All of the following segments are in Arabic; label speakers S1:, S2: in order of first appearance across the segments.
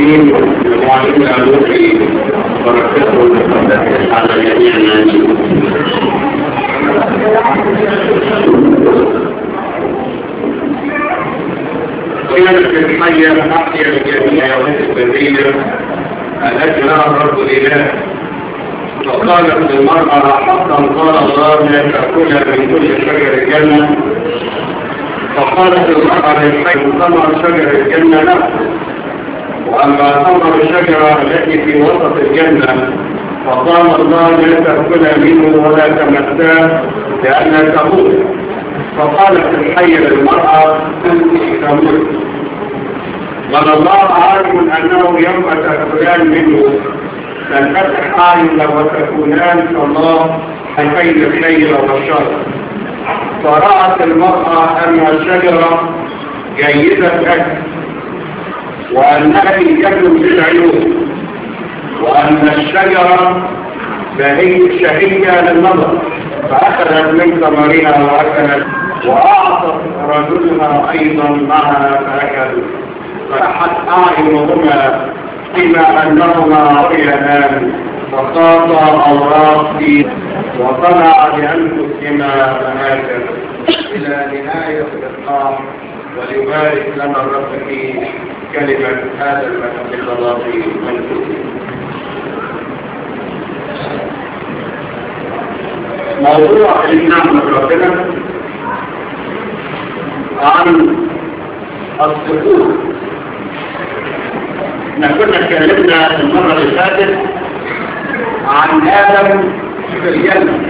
S1: العالمين وعلينا نوحي وبركاته على جميع الناس. كانت الحية أحيا الجميع والبرية التي لها الرب الإله، فقالت للمرأة حقا قال الله لا تأكلها من كل شجر الجنة. فقالت المرأة للحي ثمر شجر الجنة له، وأما ثمر الشجرة التي في وسط الجنة فقال الله لا تأكلها منه ولا تمساه لأنها تموت. فقالت الحي للمرأة أنت تموت، بل الله عالم أنه يوم تأكلان منه تنفتح أعين وتكونان كالله بين الخير والشر. فرأت المرأة أن الشجرة جيدة الأكل وأنها جد للعيون وأن الشجرة شهية للنظر، فأخذت من ثمرها وأكلت وأعطت رجلها أيضا معها فأكلوا، فتحت أعينهما بما أنهما عريانان فخاطا أوراق وطلع لأنفسهما فهاجر إلى نهاية الإصحاح. وليبارك لنا الرب في كلمة هذا المسجد الخلاصي والكتب. موضوع النعمة ربنا عن السقوط. كنا اتكلمنا المرة اللي فاتت عن آدم في الجنة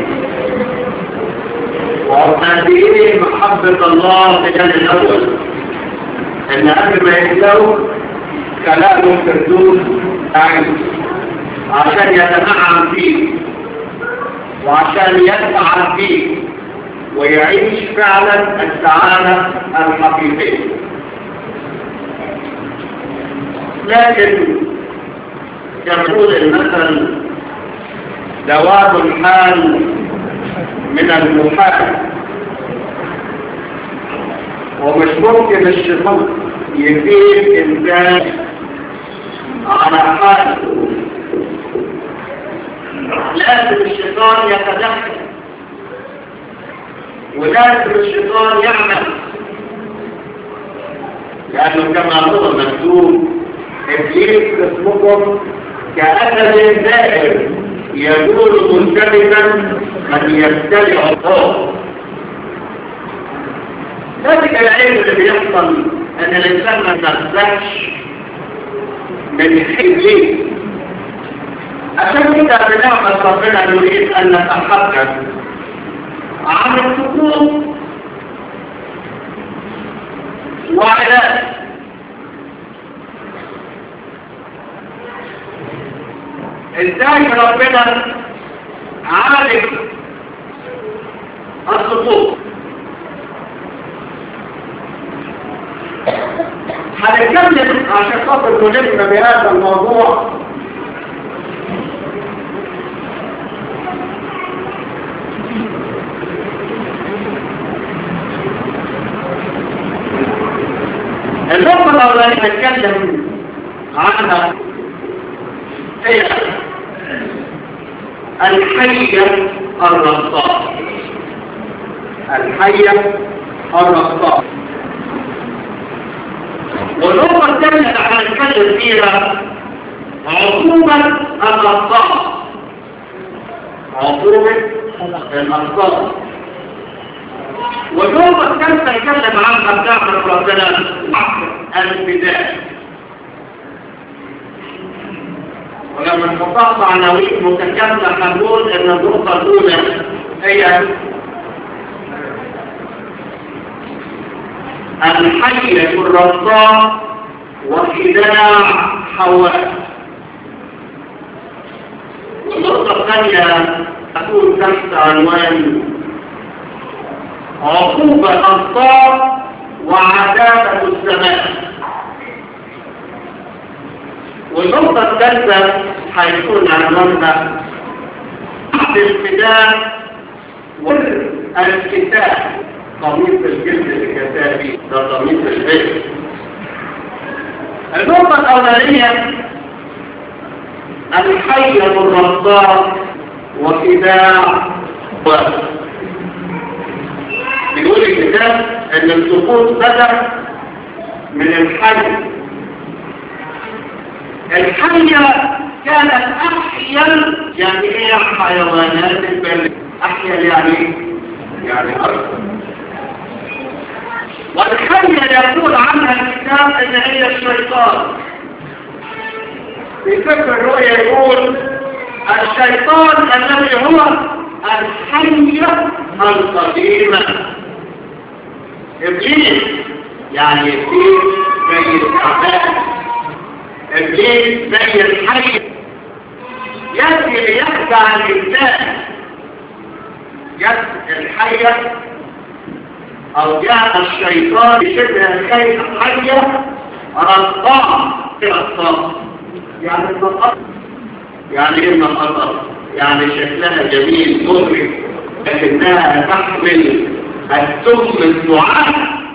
S1: وقد ايه محبة الله في الجنة الأول، إن قبل ما يبدأوا كلامه كردوس عين عشان يتنعم فيه وعشان يدفع فيه ويعيش فعلا السعادة الحقيقية. لكن يقول المثل دواب الحال من المحال، ومش ممكن الشيطان يفيد إنسان على حال، لازم الشيطان يتدخل ولازم الشيطان يعمل، لأنه كما هو مكتوب إبليس اسمكم كأسد دائر يدور منتبها من يبتلع الضوء. ذلك العيب اللي بيحصل أن الإنسان ما تنزحش من إبليس. عشان كده بنعمة ربنا نريد أن نتحدث عن السقوط وعلاج. ازاي ربنا عالج السقوط؟ هنتكلم عشان خاطر نلم بهذا الموضوع النقطة الأولانية هنتكلم عنها هي الحية الرصاص. الحية الرصاص. والنقطة الثانية اللي هنتكلم فيها عقوبة الرصاص. عقوبة الرصاص. والنقطة الثالثة نتكلم عنها بتاعت ربنا الفداء. ولما نحطها عناوين متكاملة هنقول ان النقطة الأولى هي الحية الرصاص وخداع حواء. والنقطة الثانية تكون تحت عنوان عقوبة الأنصار وعذاب السماء. والنقطة الثالثة هيكون عنوانها الفداء والكتاب. قميص الجلد الكتابي ده قميص البيت. النقطة الأولانية الحية الرصاص وخداع بيقول الكتاب ان السقوط بدأ من الحية. الحية كانت أحيا، يعني ايه حيوانات البر؟ أحيا يعني أرض. والحية يقول عنها الكتاب ان هي الشيطان. في فكر الرؤية يقول الشيطان الذي هو الحية القديمة. إبليس يعني إبليس زي التعبان، إبليس زي الحي، يأتي ليخدع الإنسان. يأتي الحية أو جاء الشيطان بشبه الحية رصاص يعني النقط. يعني ايه النقط؟ يعني شكلها جميل مغرب لكنها تحمل السم الدعاء.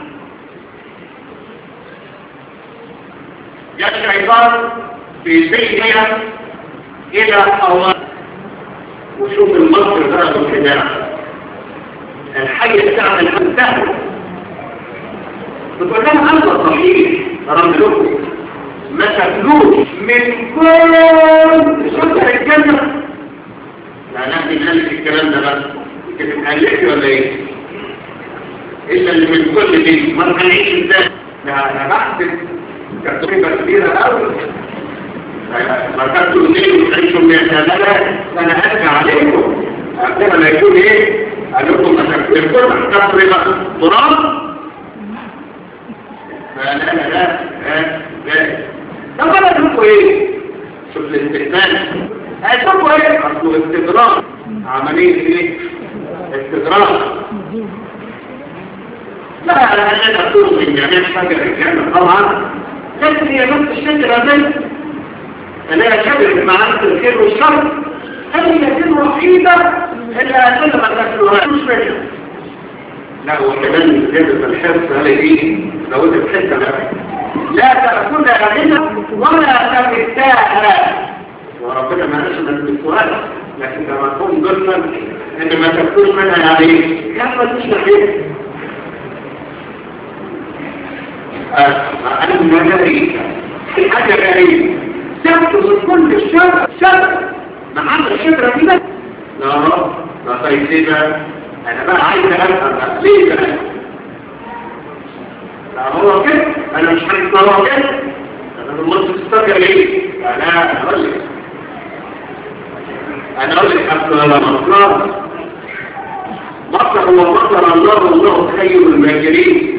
S1: جاء الشيطان في ذهنها الى حواء. وشوف المصر بقى والخداع. الحية تعمل أنتهى بتقول لها أنت صحيح رملكم ما تاكلوش من كل شجر الجنة. لا نحن نقلك الكلام ده بس انت بتقلقي ولا ايه؟ الا اللي من كل دي ما نعيش ازاي؟ لا انا بحث كتبه كبيره قوي. ما تاكلوا ليه وتعيشوا من الجنة؟ انا ارجع عليكم قبل ما يكون ايه؟ قال لكم ما تاكلوا تقريبا تراب. لا طب انا اشوفوا ايه؟ شوف الاستقبال هيشوفوا ايه؟ اصله استدراك، عمليه ايه؟ استدراك. لا انا اقول من جميع حاجه الجنه طبعا، لكن هي نفس الشجره دي اللي هي شجره معرفه الخير والشر. هذه دي الوحيده اللي هتقول ما تاكلوهاش مش منها. لا وكمان زياده الحرص على ايه؟ لو انت بتحس لا تأكلها منها ولا تمساها. وربنا ما نشمل بالسؤال، لكن لما تكون ضمن ان ما تأكلش منها يعني كيف تشرح ايه؟ أنا من غريب في حاجة غريبة تأكل كل الشجر ما عندك الشجرة كده؟ لا طيب ليه بقى؟ أنا بقى عايز أفهم ليه بقى؟ لا هو كده انا مش عارف هو كده. انا المنطق تستطيع ليه؟ انا اقول لك حتى لما مصر هو مصر الله والله خير الماجرين.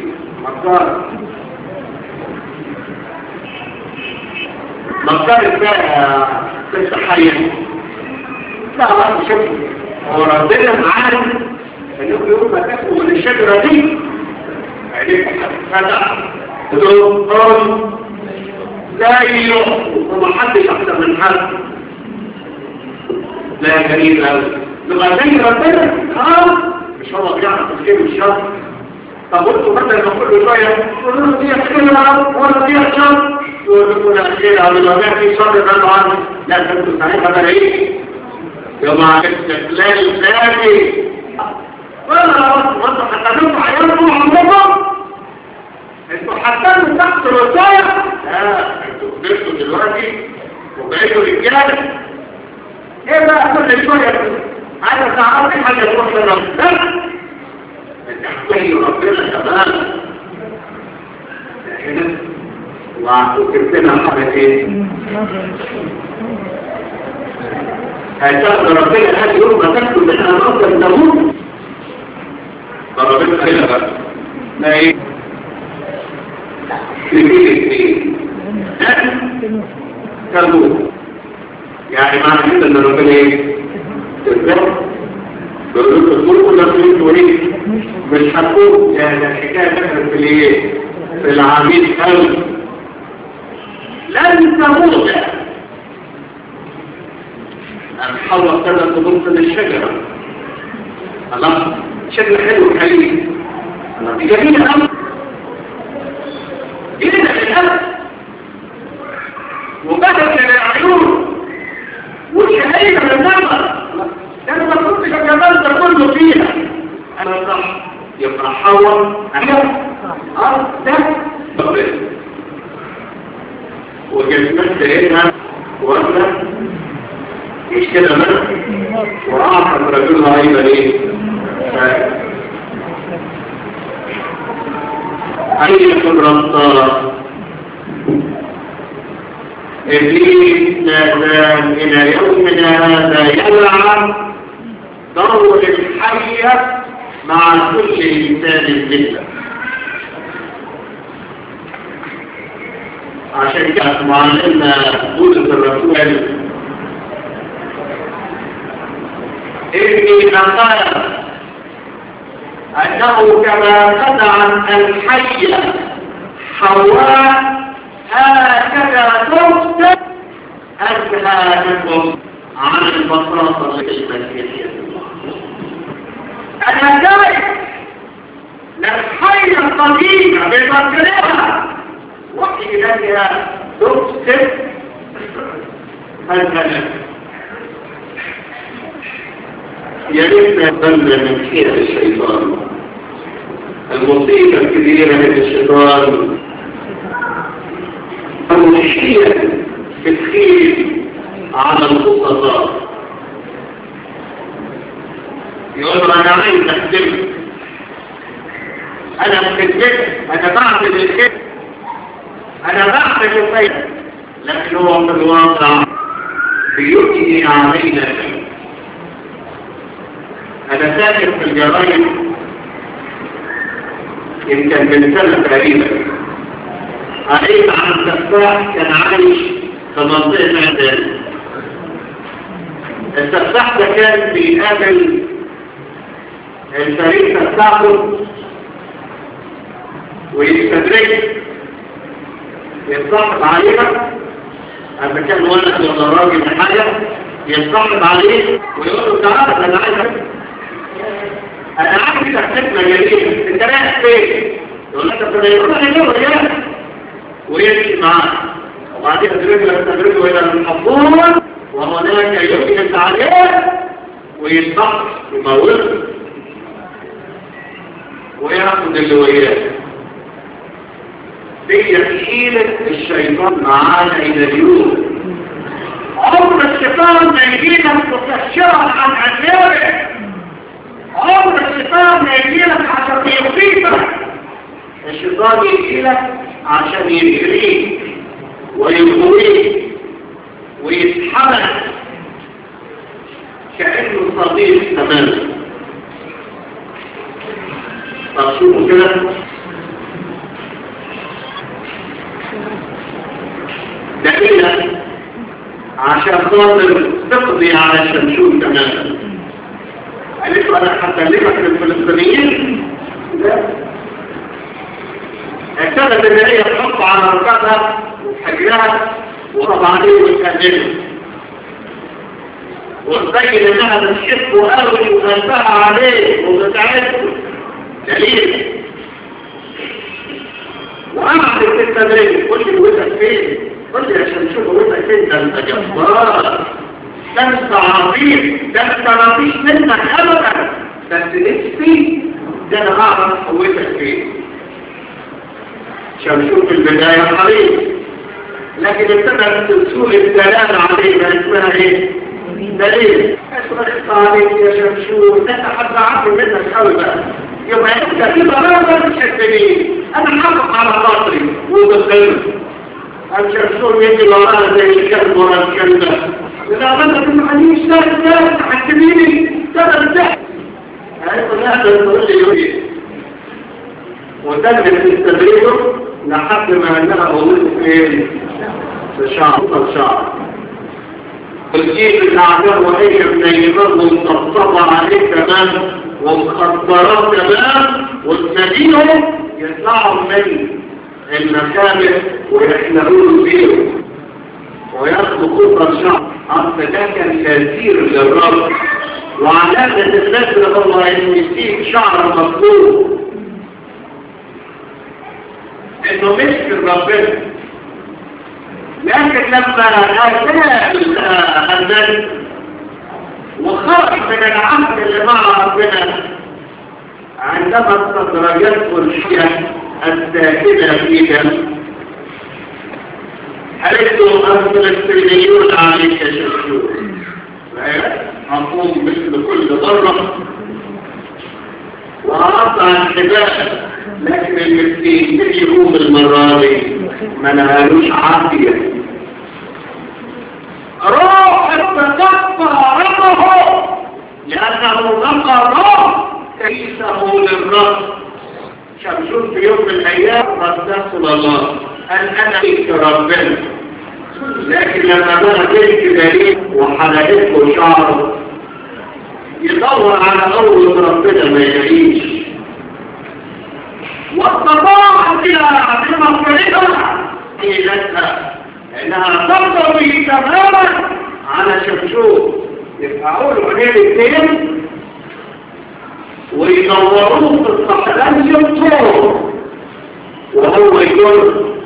S1: مصر بقى قصه حيه. لا ما شوف هو ربنا عارف انه يقول ما تاكلوا من الشجره دي عليك فتح تقول لا يلوم ومحدش أكثر من حد. لا جميل أوي لما زي ربنا مش هو بيعرف الخير والشر. طب قلتوا مثلا لما كل شوية يقولوا له دي خير ولا دي شر، يقولوا له خير أو لما كان في شر يبعدوا عنه. لا انتوا ساعتها بقى ايه؟ يوم استقلال ذاتي ولا انتوا هتعملوا حياتكم عمركم؟ انتوا حطيتوا تحت الوصايا؟ لا انتوا كبرتوا دلوقتي وبقيتوا رجاله. ايه بقى كل شويه عايز تعرفي حاجه تروح لربنا؟ انت هتلاقي ربنا كمان هنا وكتبت لنا حاجه ايه؟ هتاخد ربنا هذا يوم ما تاكل منها نصر تموت. فربنا هنا بقى لا ايه؟ تموت. يعني معنى كده ان ربنا ايه؟ تذكر بيقولوا تقول كل نفسين توريك مش هتقول يعني الحكايه دخلت في الايه؟ في العميد قوي. لن تموت. الحوة ابتدت تبص للشجرة. الله شكل حلو حليل. الله دي جميلة قوي. جميلة للأسف وبدت العيون والشهية من النظر. أنا ما كنتش الجمال ده كله فيها. أنا صح يبقى حواء ده وجسمت سيدنا وأنا مش كده بس وأعطى رجلها أيضا إيه؟ أي ربطة إبليس لا زال إلى يومنا هذا يلعب دور الحية مع كل إنسان منا. عشان كده معلمنا بولس الرسول إني نقال أنه كما خدعت الحية حواء هكذا تفتح أذهانكم عن البساطة المسيحية. أنا دائم للحية القديمة بمكانها وحي إليها تفتح أذهانكم. يا ريت نتبنى من خير الشيطان. المصيبة الكبيرة من الشيطان المشكلة في الخير على الخططات. يقول أنا عايز أخدمك، أنا بخدمك، أنا بعمل الخير، أنا بعمل الخير، لكن هو في الواقع بيبني علينا. أنا ساكن في الجرايد يمكن من سنة تقريبا، قريت عن سفاح كان عايش في منطقة معدن. السفاح ده كان بيقابل الفريق بتاعته ويستدرج يتصاحب عليها. أما كان ولد ولا راجل حاجة يتصاحب عليه ويقول له تعالى أنا عايز خدمة جميلة، انت رايح فين؟ يقول لك طب يروح يدور يا ويمشي معاه، وبعدين تدرجه الى المحفوظ وهناك يجلس عليه ويتبقى يموته وياخد اللي وياه. دي حيلة الشيطان معانا الى اليوم. عمر الشيطان ما يجينا متفشرا عن عذابه، عمر الشيطان ما يجيلك عشان يصيبك. الشيطان يجيلك عشان يجريك ويغويك ويسحبك كأنه صديق تماما. طب شوفوا كده دليلك عشان خاطر تقضي على شمشون تماما. قالت له أنا هكلمك للفلسطينيين؟ لا. اعتمد ان هي تحط على ركبها وحجرها وقف عليه وتكلمه وتبين انها بتحبه قوي وقلبها عليه وبتعبه. دليل وقعدت في التدريب. قل لي وتك فين؟ قل لي عشان نشوف وتك فين. ده انت جبار، ده انت عظيم، ده انت ما فيش منك ابدا، بس نفسي ده انا اعرف قوتك فين. عشان نشوف البدايه قليل، لكن ابتدت تسوق الدلال علينا اسمها ايه؟ دليل. اشرحت عليك يا شمشون، انت حد عارف منك قوي بقى، يبقى انت في ضرورة مش هتبنيه. انا حافظ على خاطري وبخير. الشمشون يجي وراها زي الكلب ورا الكلب. إذا أردت أن أعليش لا تحكميني تبقى الزحف. هيقول لا تقول لي يوجد وتنمي تستدريده لحد ما أنها أولوه فين في شعر والجيب الأعداء وهي منيمات ومتصطبة عليه تمام ومخدرات تمام والسبيل يطلعوا من المكابر ويحلقون فيه ويأخذوا قطر شعر. أصل ده كان كثير للرب وعلامة النسل هو إنه يسيب شعر مطلوب إنه مشكل ربنا لكن لما أتى النبي وخرج من العهد اللي مع ربنا عندما استدرجته الحياة الساكنة فيها قالت له الفلسطينيون عليك شكور أقوم مثل كل مرة وأقطع الحبال، لكن المسكين يقوم المرة دي ما لهالوش عافية. روح التقطع ربه لأنه نقى روح كيسه للرب. شمشون في يوم من الأيام رسول الله قال أنا إيك ربنا، لكن لما بقى بنت دليل وحلقته شعره يدور على أول ربنا ما يلاقيش، واستطاع بها بمغفرتها قيلتها إنها تقضي تماما على شمشون. يفعلوا له عينين الاثنين ويدوروه في الصحراء يبطور وهو يقول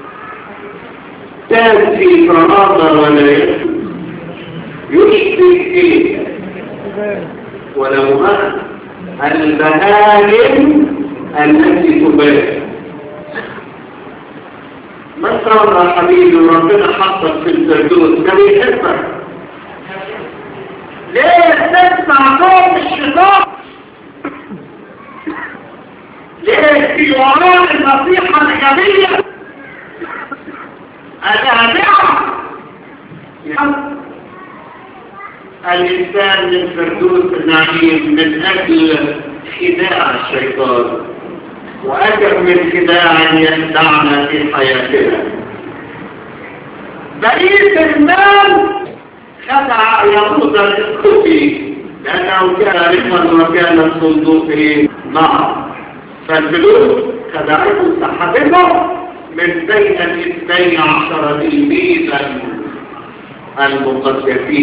S1: تأتي فرامة ولا يشبه فيه ولو البهائم التي تبارك. ما صار حبيبي وربنا حطك في الفردوس ده بيحبك، ليه تسمع صوت الشيطان؟ ليه في وراء النصيحة الإيجابية الهادئة الإنسان من فردوس النعيم من أجل خداع الشيطان، وأكثر من خداع يخدعنا في حياتنا. بقية المال خدع يهوذا الإسكوفي لأنه كان رفا وكان صندوقه معه، فالفلوس خدعته سحبته من بين 12 تلميذا المقدسين.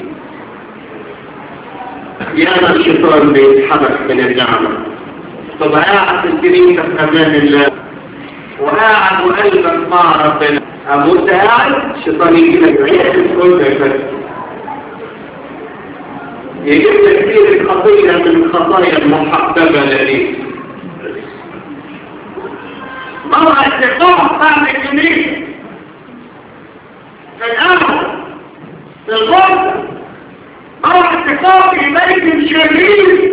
S1: يا الشيطان بيتحرك من النعمة. طب قاعد في الكنيسة في أمان الله وقاعد وقلبك مع ربنا، أبوت قاعد الشيطان يجي لك عيش كل ده يجيب لك كثير الخطية من الخطايا المحببة لديك. مرة الشيطان بعد الكنيسة في الأمر في الغرفة، مرة الشيطان في بيت شرير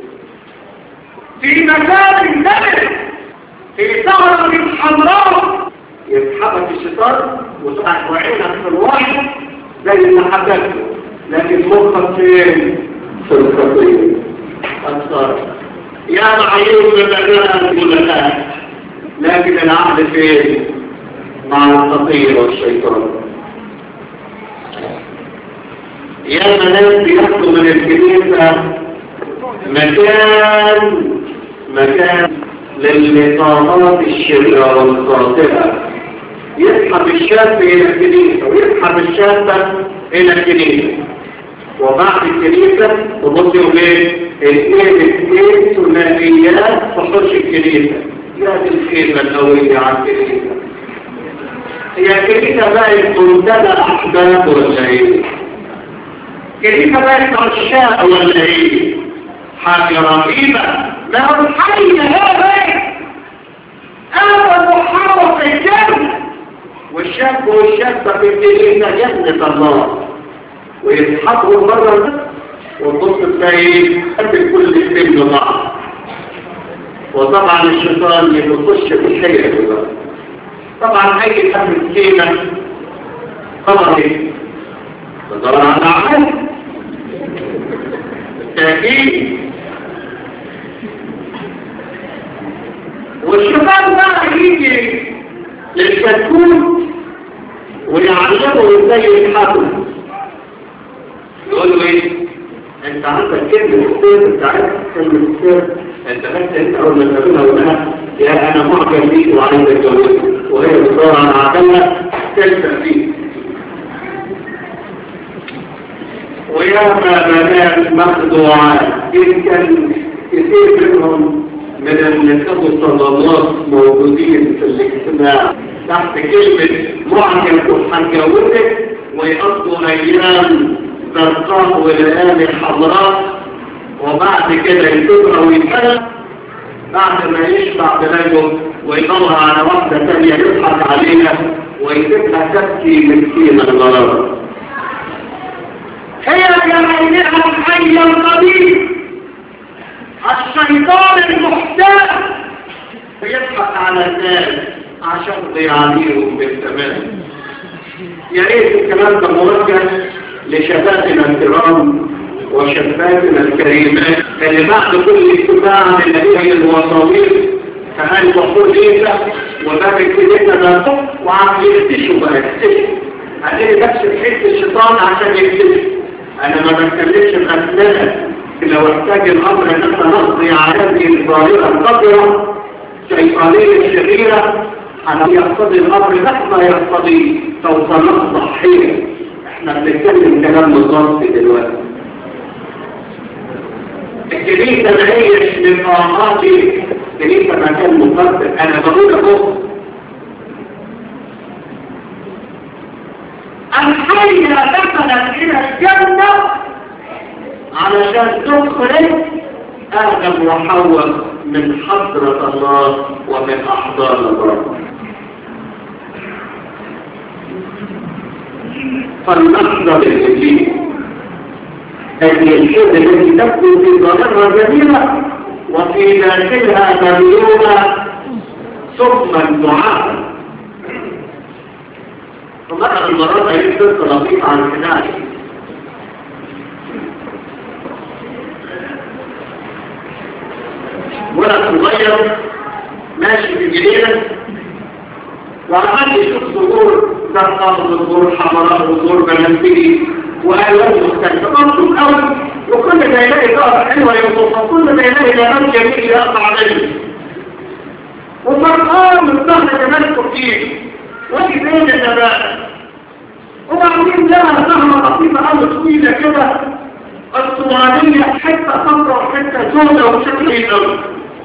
S1: في مكان النبي في ثغرة حمراء يسحبك الشيطان وتقع وعينك في الواحد زي ما حدثته، لكن مخك فين؟ في الخطية. أكثر يا معيوب بمجال الجلالات، لكن العقل فين؟ مع الخطية والشيطان. يا منام بيأخذوا من الكنيسة مكان للنظامات الشريرة والخاطئة. يسحب الشاب إلى الكنيسة ويسحب الشابة إلى الكنيسة، وبعد الكنيسة تبصوا ليه؟ اثنين ثنائيات تخش الكنيسة. يا دي الخيمة القوية على الكنيسة. هي الكنيسة بقت منتدى أحباب ولا إيه؟ كنيسة بقت عشاء ولا إيه؟ حاجة رهيبة. ما هو الحي هذا أول محاور في الجنة، والشاب والشابة في الكنيسة جنة الله، ويتحطوا مرة والنص الثاني قبل كل اثنين ببعض. وطبعا الشيطان يخش في الشيء ده. طبعا اي حد مسكينه طبعا تدور على عمل تأكيد. والشيطان بقى يجي للكتكوت ويعلمه ازاي يتحكم. يقول له ايه؟ انت عندك كلمة السر، انت عارف كلمة السر، انت اول ما تقولها ولها يا انا معجب بيك وعايز اتجوزك، وهي بتدور على عقلها تلفق فيك. ويا ما بنات مخدوعات، كان كثير منهم من النساء والصالونات موجودين في الاجتماع تحت كلمة معجب وهتجوزك ويقضوا أيام زرقاء وليالي حضرات، وبعد كده يتبقى ويتكلم بعد ما يشبع بلاجه ويدور على واحدة تانية يضحك عليها ويسيبها تبكي مسكينة الغرابة. هي بعينها الحي القديم الشيطان المحتال يضحك على الناس عشان يعانيهم بالتمام. يا ريت الكلام ده موجه لشبابنا الكرام وشبابنا الكريمات اللي بعد كل اجتماع من هذه الوصاوير فهل بقول ايه وباب الكلمه ده وعم يكتشفوا بقى يكتشفوا هذه بس بحيث الشيطان عشان يكتشف. انا ما بتكلمش بأسئلة لو احتاج الامر ان احنا نقضي على هذه الظاهره الخطره الشيطانيه الشريره على يقتضي الامر مهما يقتضي توصل ضحيه. احنا بنتكلم كلام بالظبط دلوقتي. الكنيسه ما هيش من مقاماتي، الكنيسه مكان مقدس. انا بقول لكم الحية دخلت الى الجنة علشان تخرج آدم وحواء من حضرة الله ومن أحضان الله. فلنحذر الإبليس أن الشيء الذي تبدو في ظاهرها جميلة وفي داخلها مليونة ثم الدعاء. فمرة المرات يكتب لطيف عن الحناية ولد صغير ماشي في الجنينة وعمال يشوف صدور زرقاء وصدور حمراء وصدور بنفسجي وألوان مختلفة مبسوط قوي، وكل ما يلاقي ظهر حلوة يوصفها، كل ما يلاقي جمال جميل يقطع عليه وفرقان من ظهر جمال كتير ودي بين النبات وبعدين لها ظهر لطيفة قوي طويلة كده الصوانية حتة صفرا وحتة سودة وشكل قوي.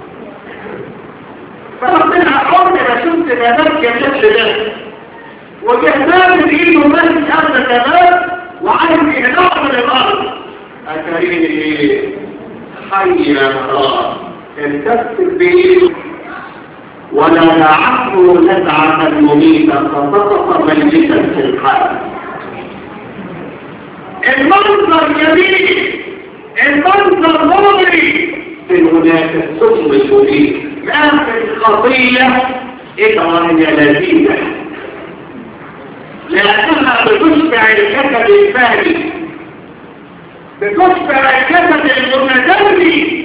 S1: فربنا عمري ما شفت نبات بالشكل ده وجهدان بايده ماشي هذا كمان وعايز يهدأ من الارض. اتاريني حي الله التفت بايده ولا دعته نزعة مميتة فسقط ميتا في الحال. المنظر جميل، المنظر مغري، في هناك السم المبين ما في الخطية إدعى لذيذة لأنها بتشبع الجسد الفاني، بتشبع الجسد المتدني.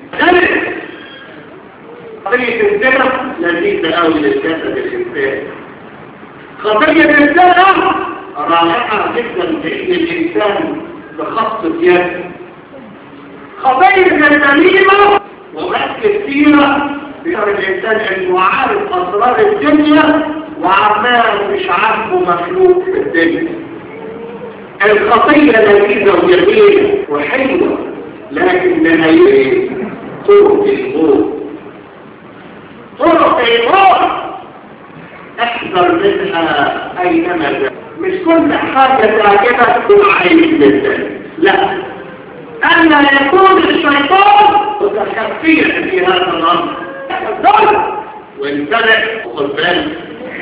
S1: خطية الزنا لذيذة أوي للجسد الإنسان. خطية الزنا رائعة جدا بإن الإنسان بخطة يد. خطية النميمة ومسك السيرة بيقر الإنسان إنه عارف أسرار الدنيا وعمال مش عارفه مخلوق في الدنيا. الخطية لذيذة وجميلة وحلوة لكن نهاية طرق الموت. طرق الموت احذر منها أينما ذا. مش كل حاجة تعجبك تكون عايز جدا، لا، أن يكون الشيطان متخفيا في هذا الأمر الضرب وانتلع وخذبان.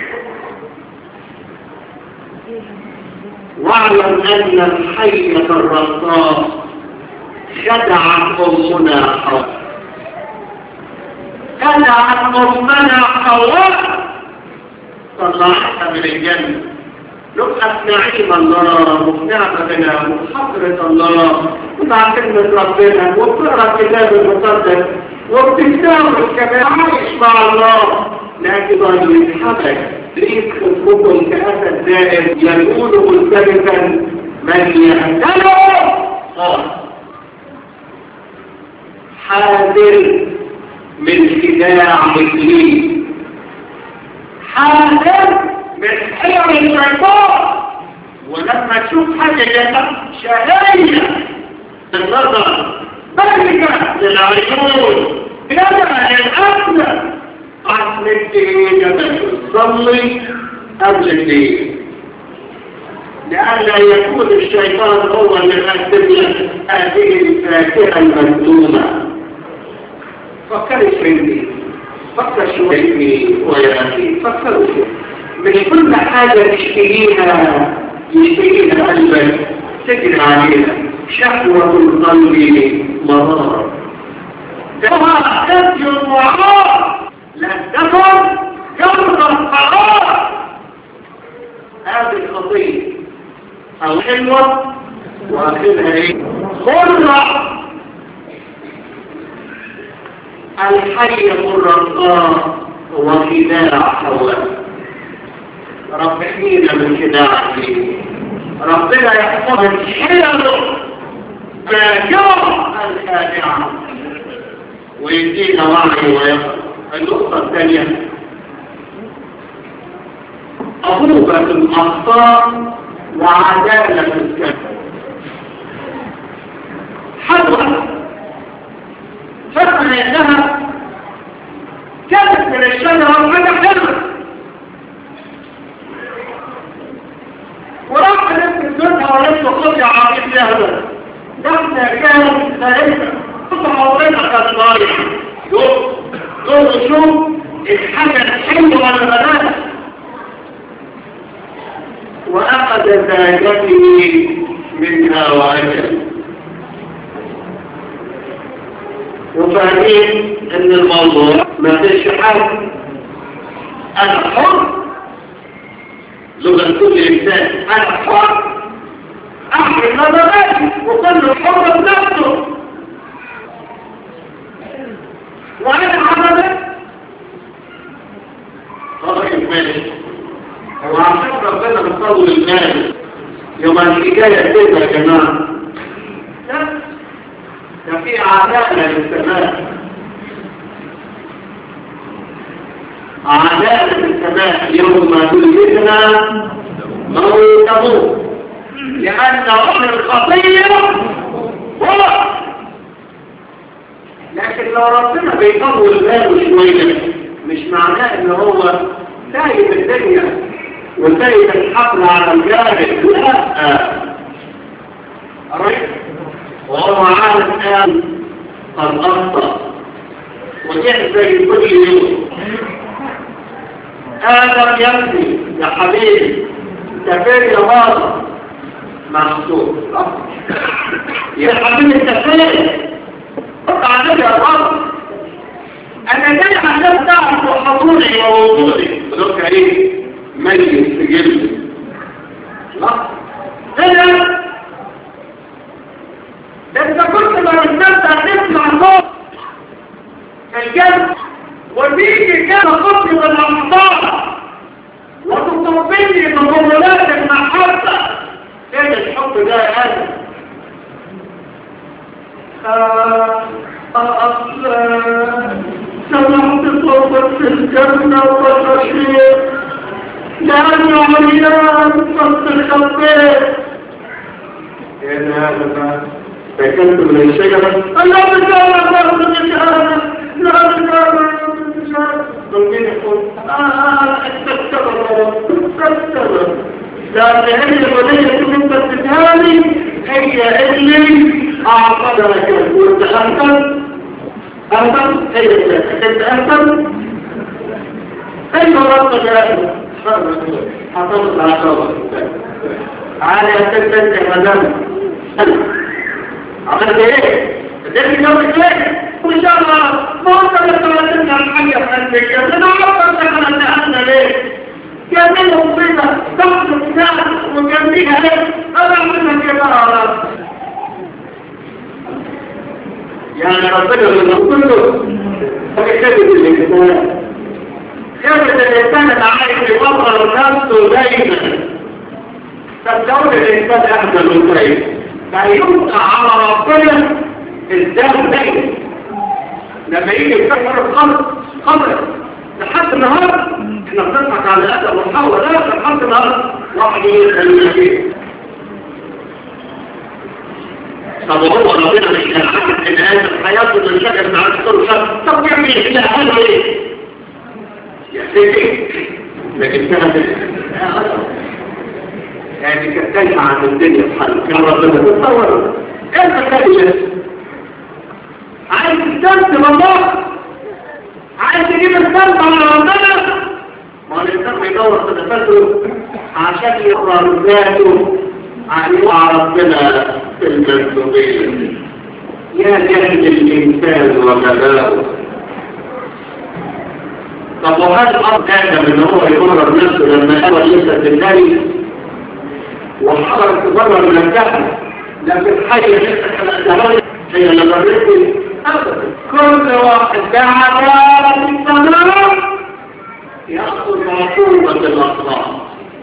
S1: واعلم أن الحية الرصاص خدعت أمنا حواء، خدعت أمنا حواء طلعتها من الجنة. نبقى في نعيم الله وفي نعمتنا وفي حضرة الله ومع كلمة ربنا وبتقرا الكتاب المقدس وبتستعمل كمان عايش مع الله، لكن يسحبك ليك خطبكم كأسد دائم يقول ملتبسا من يهتله حاذر من خداع مثلي، حاذر من حير الشيطان. ولما تشوف حاجة جنة شهية النظر بلغة للعيون بلغة للأسنة عملت ايه يا باشا؟ صلي قبل الدين لئلا يكون الشيطان هو اللي قدم لك هذه الفاكهة المكتومة. فكر شوية، فكر شوية ويا أخي، فكر شوية من كل حاجة تشتهيها قلبك تجري عليها شهوة القلب مرارة. كما تبدو المعار لن تكن جمر القرار. هذه الخطية الحلوة وآخرها ايه؟ خرة الحية الرقاء وخداع حواء. رب احمينا من خداع فيه، ربنا يحفظ الحيل فاجرة الخادعة ويدينا وعي ويقظ. النقطة الثانية عقوبة الأخطاء وعدالة الكذب. حضرة فكر انها كانت من الشجرة وحاجة حلوة وراح نفس الزنها ونفس الخطي عاقب لها دفنا كانت ثالثة قطع عورينا كانت ضايعة. شوف الحاجة الحلوة والغلالة وأخذ زاجته منها وأجل. وفاهمين ان الموضوع ما فيش حاجة. انا حر لغة كل انسان، انا حر احمل نظراتي وكل حر بنفسه وانا عملت طيب ماشي. وعشان ربنا بيطول المال يوم الحكاية كده يا جماعة ده في عدالة للسماء، عدالة للسماء يوم ما تلجئنا موته لأن أمر الخطية هو. لكن لو ربنا بيطول باله شوية مش معناه ان هو سايب الدنيا وسايب الحقل على الجانب، لا وهو عارف الآن قد أخطأ ويحزن كل يوم. آدم يبني يا حبيبي تفير يا بابا محسوب يا حبيبي تفير قطع نبي يا بابا. أنا جاي عشان تعرف حضوري ووضوعي بلوك ايه ميت في جلدي. لا هنا ده انت كنت لما تبدأ تسمع صوت الجلد وتيجي كده خطي بالأمطار وتطبيني بمولات المحبة. ايه الحب ده يا أهل؟ أصلا سمعت صوتك في الجنة والرشيد لأنه عيان صوت الخطير. ايه ده هذا؟ فكنت من الشجرة الله بجارة الله بجارة لا بجارة ممكن يقول استكتبر لأن هي الولية من تتهالي هي اللي أعطانا لك وانت أنتم هي اللي أنتم أي مرات جاءت حطمت على صوت على أساس مدام عملت ايه؟ اديت جوزك ليه؟ وان شاء الله ما انت بتتكلم عن حاجه في قلبك انا عارفه انت انا ليه؟ كانوا مصيبه تاخد الناس وجنبيها ليه؟ انا عملت كده على يعني ربنا اللي كله فكتبت الانسان كانت الانسان اللي عايز يبرر نفسه دايما فالدور الانسان اهدى من غيره فيبقى على ربنا الدم دايما. لما يجي يفكر الخمر لحد النهار احنا بنضحك على الادب والحول لا لحد النهار واحد يخلينا فيه. طب هو ربنا مش هيعرف ان هذا الحياه من شكل مع كل شخص طب يعمل ايه؟ هذا ايه؟ لكن كانت يعني كانت عن الدنيا بحال كان ربنا تتصور انت كده عايز تستمتع والله عايز تجيب السلطة على ربنا ما هو الإنسان بيدور في نفسه عشان يقرر ذاته عن يقع ربنا في المنزوبية يا جهل الإنسان وغباؤه طب وهذا الأرض آدم إن هو يقرر نفسه لما أول لسه النبي وحضر تبرر من الجهل لكن حاجة لسه كالأجهل هي لما رأيته كل واحد دعا في السماء يأخذ عقوبة الأخطاء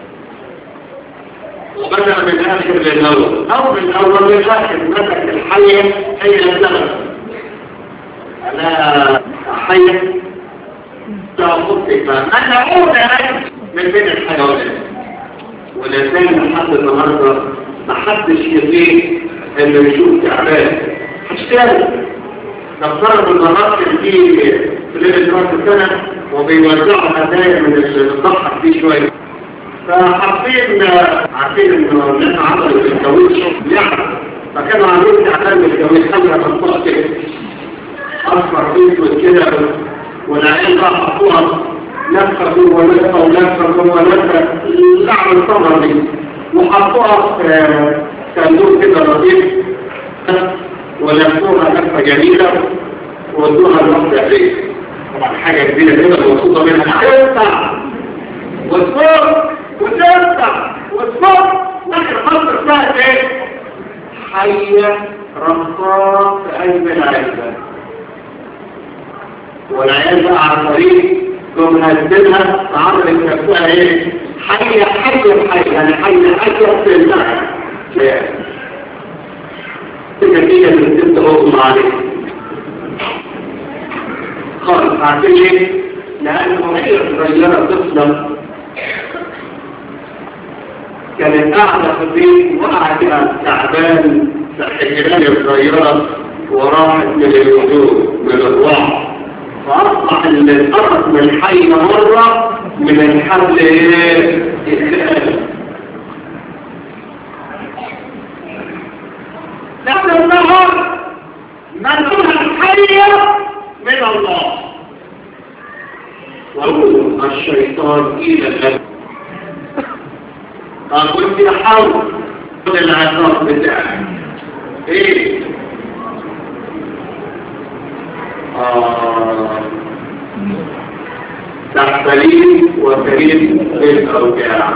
S1: وبدأ من آخر للأول أو من أول للآخر مسك الحية هي الزمن أنا حية تعطيك أنا أعود من بين الحيوانات ولازال لحد النهارده محدش يطيق إنه يشوف تعبان هشتغل نفترض النهارده في ليلة راس السنة وبيوزعوا هدايا من الصحة دي شوية فحاطين عارفين انه الناس عملوا الكاويش لعبة فكانوا عاملين تعبان بالكاويش خمرة مصطوع كده أصفر فيسود كده والعيال بقى حطوها لفة جوه لفة ولفة جوه لفة لعبة الصغر دي وحطوها في صندوق كده لطيف ولفوها لفة جميلة وودوها لوحدة عليه طبعا حاجة كبيرة كده مبسوطة منها تفتح والصوت وتفتح والصوت نحن مصر فيها ايه؟ حية رصاص في قلب العزة والعيال بقى على الطريق ثم هزلها عمل الكفاءة ايه؟ حية يعني حية في المعنى النتيجة اللي بتبدأ أغمى عليه خالص عارفين ليه؟ لأنه هي صغيرة طفلة كانت قاعدة في البيت وقعت تعبان الحجرية الصغيرة وراحت من الوجود من الروح فأصبح اللي اتقرب من الحي مرة من الحبل الخالي نحن النهر منزلها الحية من الله وهو الشيطان إلى الأبد قلت يا حول خذ العقاب بتاعك ايه تحتلين وكريم بالأوجاع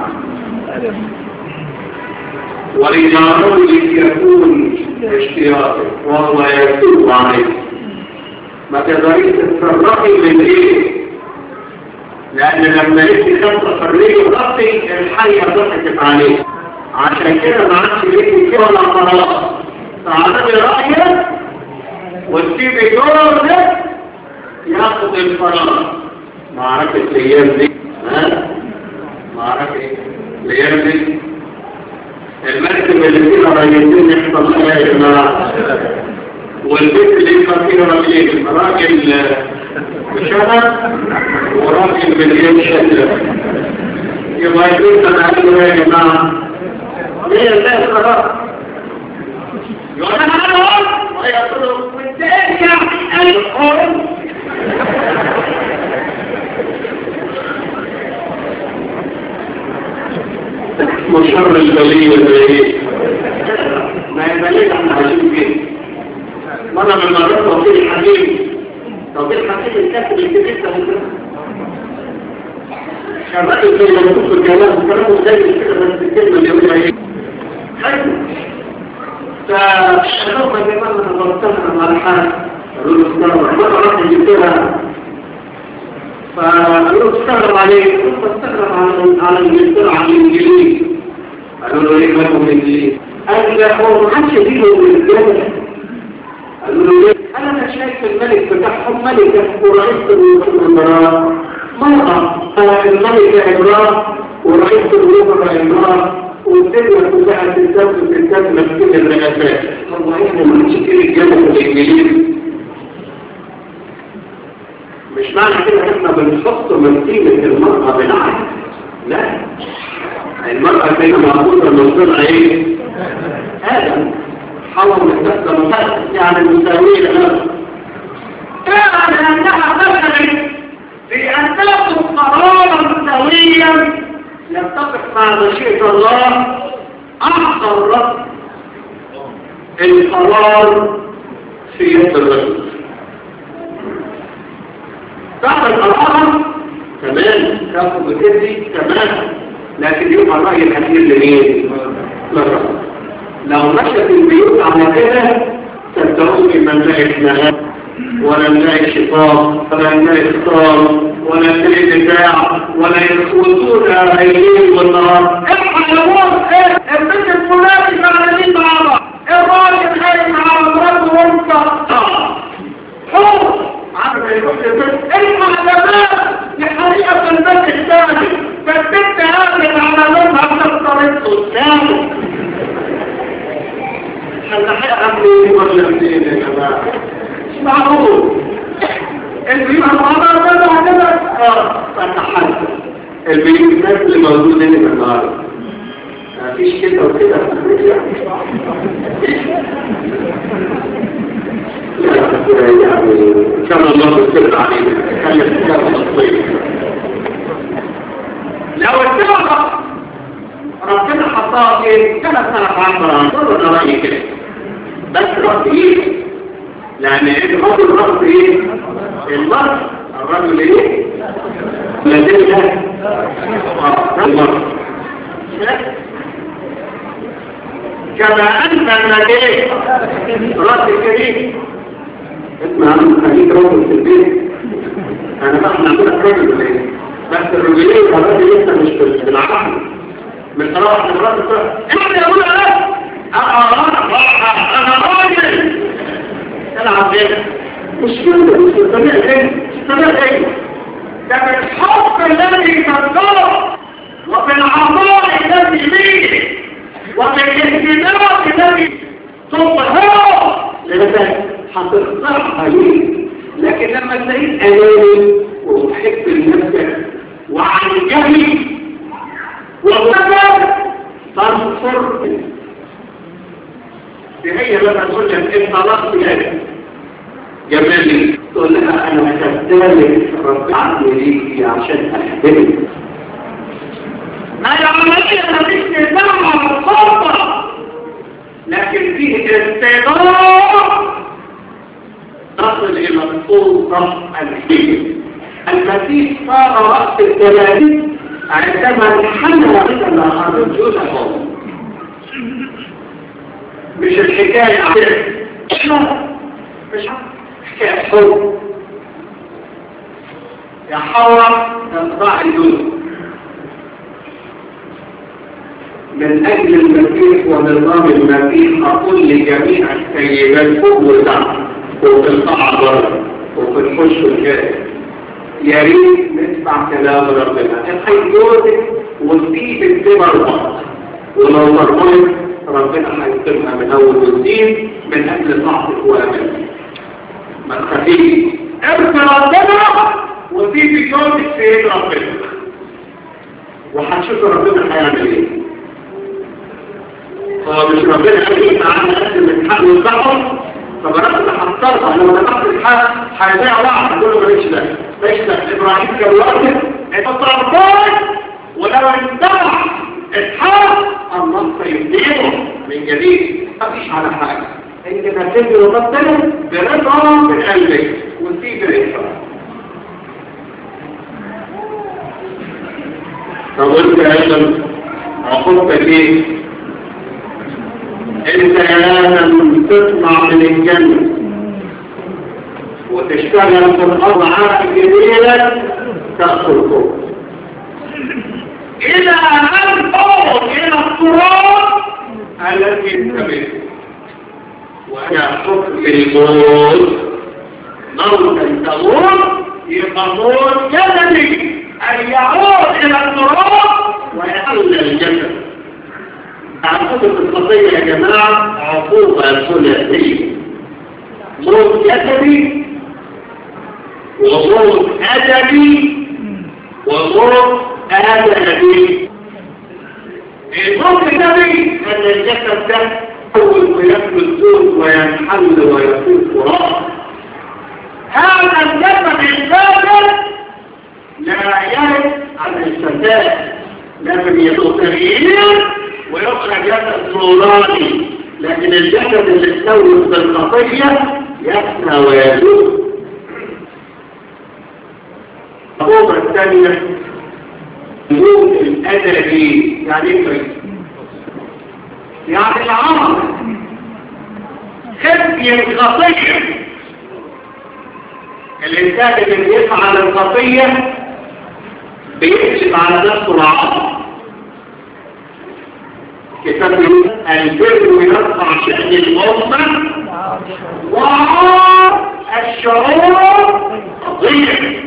S1: ولنعود يكون اشتياقه وهو يتوب عليه ما تقدريش تتصرفي من ايه لأن لما لقيت خمسة فريق وغطي الحية ضحكت عليه عشان كده ما عادش لقيت كده ولا خلاص تعرفي رأيك وتسيبي دور ده ياخد الفراغ معركة الأيام دي معركة الأيام دي المركب اللي فيها رئيسين يحصل فيها يا جماعة والبيت اللي فيها رئيسين راجل بشرف وراجل مليون شكلة يبقى يقول أنا أقول يا جماعة ليه الناس خلاص يقول أنا أقول ويقولوا والتاني يعني القول مشر البلية البلية ما يبليك عن عجيب جدا مرة من مرات توفير الحبيب الكاتب اللي كتبتها شرقت زي ما نقول في الكلام وكلامه زي كده بس الكلمة اللي يقولها ايه حلو فالشباب ما جمعنا نغلطنا مع الحال قالوا له استغرب مرة راح يجيبها فقالوا له استغرب عليه استغرب على الجزيرة على الإنجليز قالوا له ايه مالهم الإنجليز قال له هو ما حدش يجيبه من الجبل قالوا له ليه أنا شايف الملك بتاعهم ملكة ورئيس الوزراء مرة الملكة إمراه ورئيس الوزراء إمراه والدنيا كلها تتسبب مسكين الرئاسات والله إحنا ما نشكل الجبل الإنجليز مش معنى كده احنا بنحط مسيرة المرأة بالعكس، لا، المرأة كانت معبودة من ضمن ايه؟ آدم، حول مستخدم يعني مساوية لها، يعني أنها مثلا في أن تأخذ قرارا سويا يتفق مع مشيئة الله. أحضر رب القرار في يد الرجل، تأخذ القرار تمام، تأخذ بكذي تمام، لكن يبقى الرأي الأخير لمين؟ للرب. لو مشت البيوت على كده تبدأوا من نلاقي خناقات ولا نلاقي شقاق ولا نلاقي اخطار ولا نلاقي نزاع ولا يخوضون الليل والنهار. اصحى يا موت، البنت الفلاني شغالين مع بعض، الراجل خايف مع مراته وانت حر عارف يروح البنت اصحى يا باب لحريقه البنت الثاني، فالبنت هاجت على لونها بتخترق قدامه. هنحقق عملي ولا منين يا جماعه؟ مش معقول البيوت الرابعه كده فتحدث البيوت الناس اللي موجوده هنا النهارده مفيش كده وكده. يعني كان الله بالسر علينا كان الكتاب الصيف لو اتفق ربنا حطها ايه 3 سنة في عمرها كلنا رأيي كده، بس رأيي لأن الرجل رأس ايه المرء، الرجل ايه لديها المرء كما أنت لديه رأس الكريم. اسمع عن حديث رجل في البيت، أنا بقى نقول رجل ليه، بس الرجلين الرجل لسه مش بالعقل من طرف من رأس الكريم. إحنا يقول أنا راجل العب ايه؟ مش كده، مش تستمع ايه؟ تستمع ايه؟ ده بالحب الذي تنظر وبالعطاء الذي ليه وبالاهتمام الذي تظهره لذلك هتخسر عليه. لكن لما تلاقيك اناني وتحب لنفسك وعن جهل وغفر تنصر هي لما تقول لك انت طلقت لك جمالي تقول لها انا كذلك رفعت ليكي عشان احبك. ما العملية مفيش نظام على الخطة، لكن فيه استدار تصل الى السلطة الحكمة. المسيح صار رأس التلاميذ عندما انحنى الى رجلهم، مش الحكاية مش حكاية حب يا حواء تنطع الدنيا من أجل المسيح ونظام المسيح. أقول لجميع السيدات فوق وتحت وفي القاعة بره وفي الحش الجاي، يا ريت نسمع كلام ربنا. الحي جوزك وتجيب الثمر ولو مرمت ربنا هيكتبها من أول وجديد من أجل صحتك وأمانك. ما تخافيش، ارفع ربنا وسيبي جوزك في يد ربنا وهتشوف ربنا هيعمل ايه. هو مش ربنا قال تعالى قدم الحق والبحر، طب ربنا هتصرفها لو نقص الحق هيضيع وقت. هتقول له ماليش ده ماليش ده. ابراهيم كان واقف اتصرفات ولو انتبع اسحاق الله سيبديه من جديد. مفيش على حاجه، انت هتبدي وتبتلي برضا بقلبك وتسيب الاسراء. فقلت ايضا عقوبتك ايه؟ انت لازم تطلع من الجنة وتشتغل في الارض عارف جميلة تأخذ فوق الى ان تقعد الى التراب الذي انتبه وأنا حكم الموت. موتا تموت يبقى موت جسدي أن يعود إلى التراب ويحل الجسد. عقوبة الخطية يا جماعة عقوبة ثلاثية، موت جسدي وصوت أدبي وصوت أدبي. الصوت الأدبي أن الجسد ده أول ما يأكل الصوت وينحل ويكون تراب. هذا الجسد الفاسد لا يرد عن الفساد، لكن يكون تغيير ويخرج جسد نوراني، لكن الجسد اللي استوت بالخطية يفنى ويزول. الصورة الثانية الصوت الأدبي، يعني ايه؟ يعني العمر خفي الخطية. الإنسان اللي يفعل الخطية بيكشف على نفسه العمر. كتاب البر يرفع شأن الأمة وعار الشعور قضية.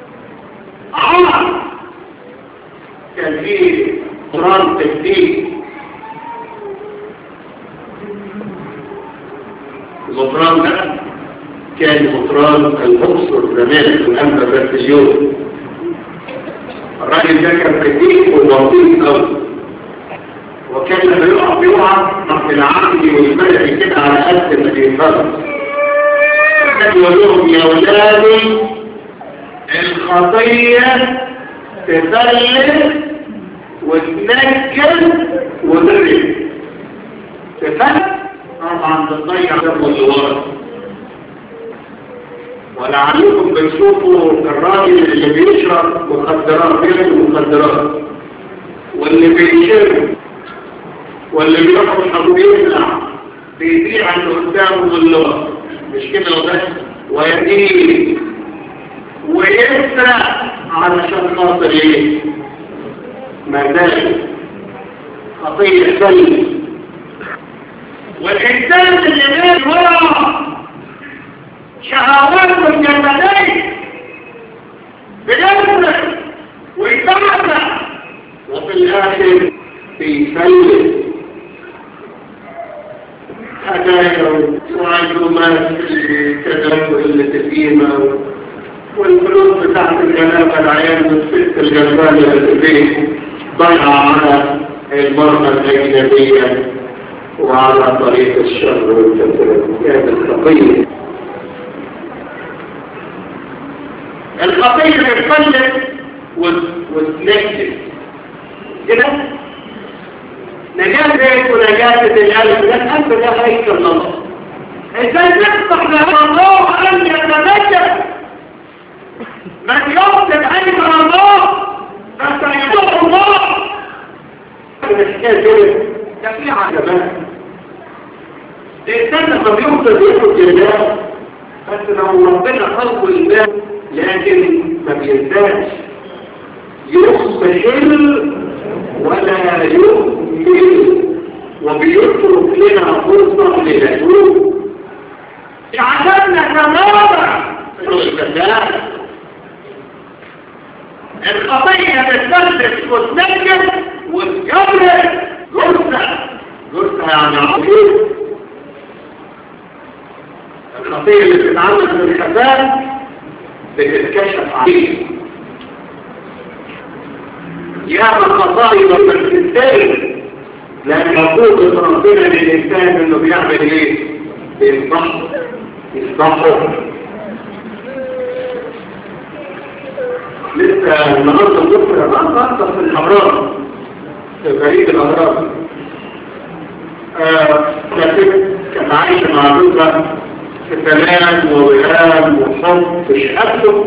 S1: عمر كان فيه قرآن تجديد، المطران ده كان مطران الأقصر زمان الأنبا بارتليون. الراجل ده كان قديم وبسيط قوي، وكان لما يقع في العقل والملك كده على قد ما بيفرق. كان يقول لهم يا ولادي الخطية تفلت وتنكل وترد. تفلت طبعا بتضيع دم الورق. ولعلكم بتشوفوا الراجل اللي بيشرب مخدرات بيشرب مخدرات، واللي بيشرب واللي بياخد حبوبينا بيبيع اللي قدامه بالله، مش كده وبس، ويدين ويسرق علشان خاطر ايه؟ مزاج خطية سلبية. والإنسان اللي غير ورا شهوات الجسدين بيسرق ويتعب وفي الآخر بيسلم هدايا وعزومات كذا وقلة القيمة والفلوس بتاعت الجنابة العيال والست الجنبانة اللي ضيعة على المرأة الأجنبية وعلى طريق الشر والتفريط. هذا الخطية. الخطية بتفلت وتنكد كده. نجاسة ونجاسة القلب القلب ده هيكل الله. إذا تفتح له الله أن يتمجد من يطلب عين الله فسيطلب الله. الاشكال دول ده في عجبات. الإنسان لما بيوصل ياخد الله بس لو ربنا خلقه الباب لكن ما بيزدادش يخسر ولا يؤمن وبيترك لنا فرصة للهدوء. عجبنا تماما الفساد. الخطية تتنفس وتنجم وتجبر جرسة يعني عظيم. الخطية اللي بتتعمل بالخفاء بتتكشف عليه. يا خطايا بالكتاب لأن مفروض ربنا للإنسان إنه بيعمل إيه؟ يصبحه. لسه النهارده الدكتور النهارده في الأمراض في فريق الأمراض كانت عايشة مع زوجها في سلام ووئام وحب في شهادته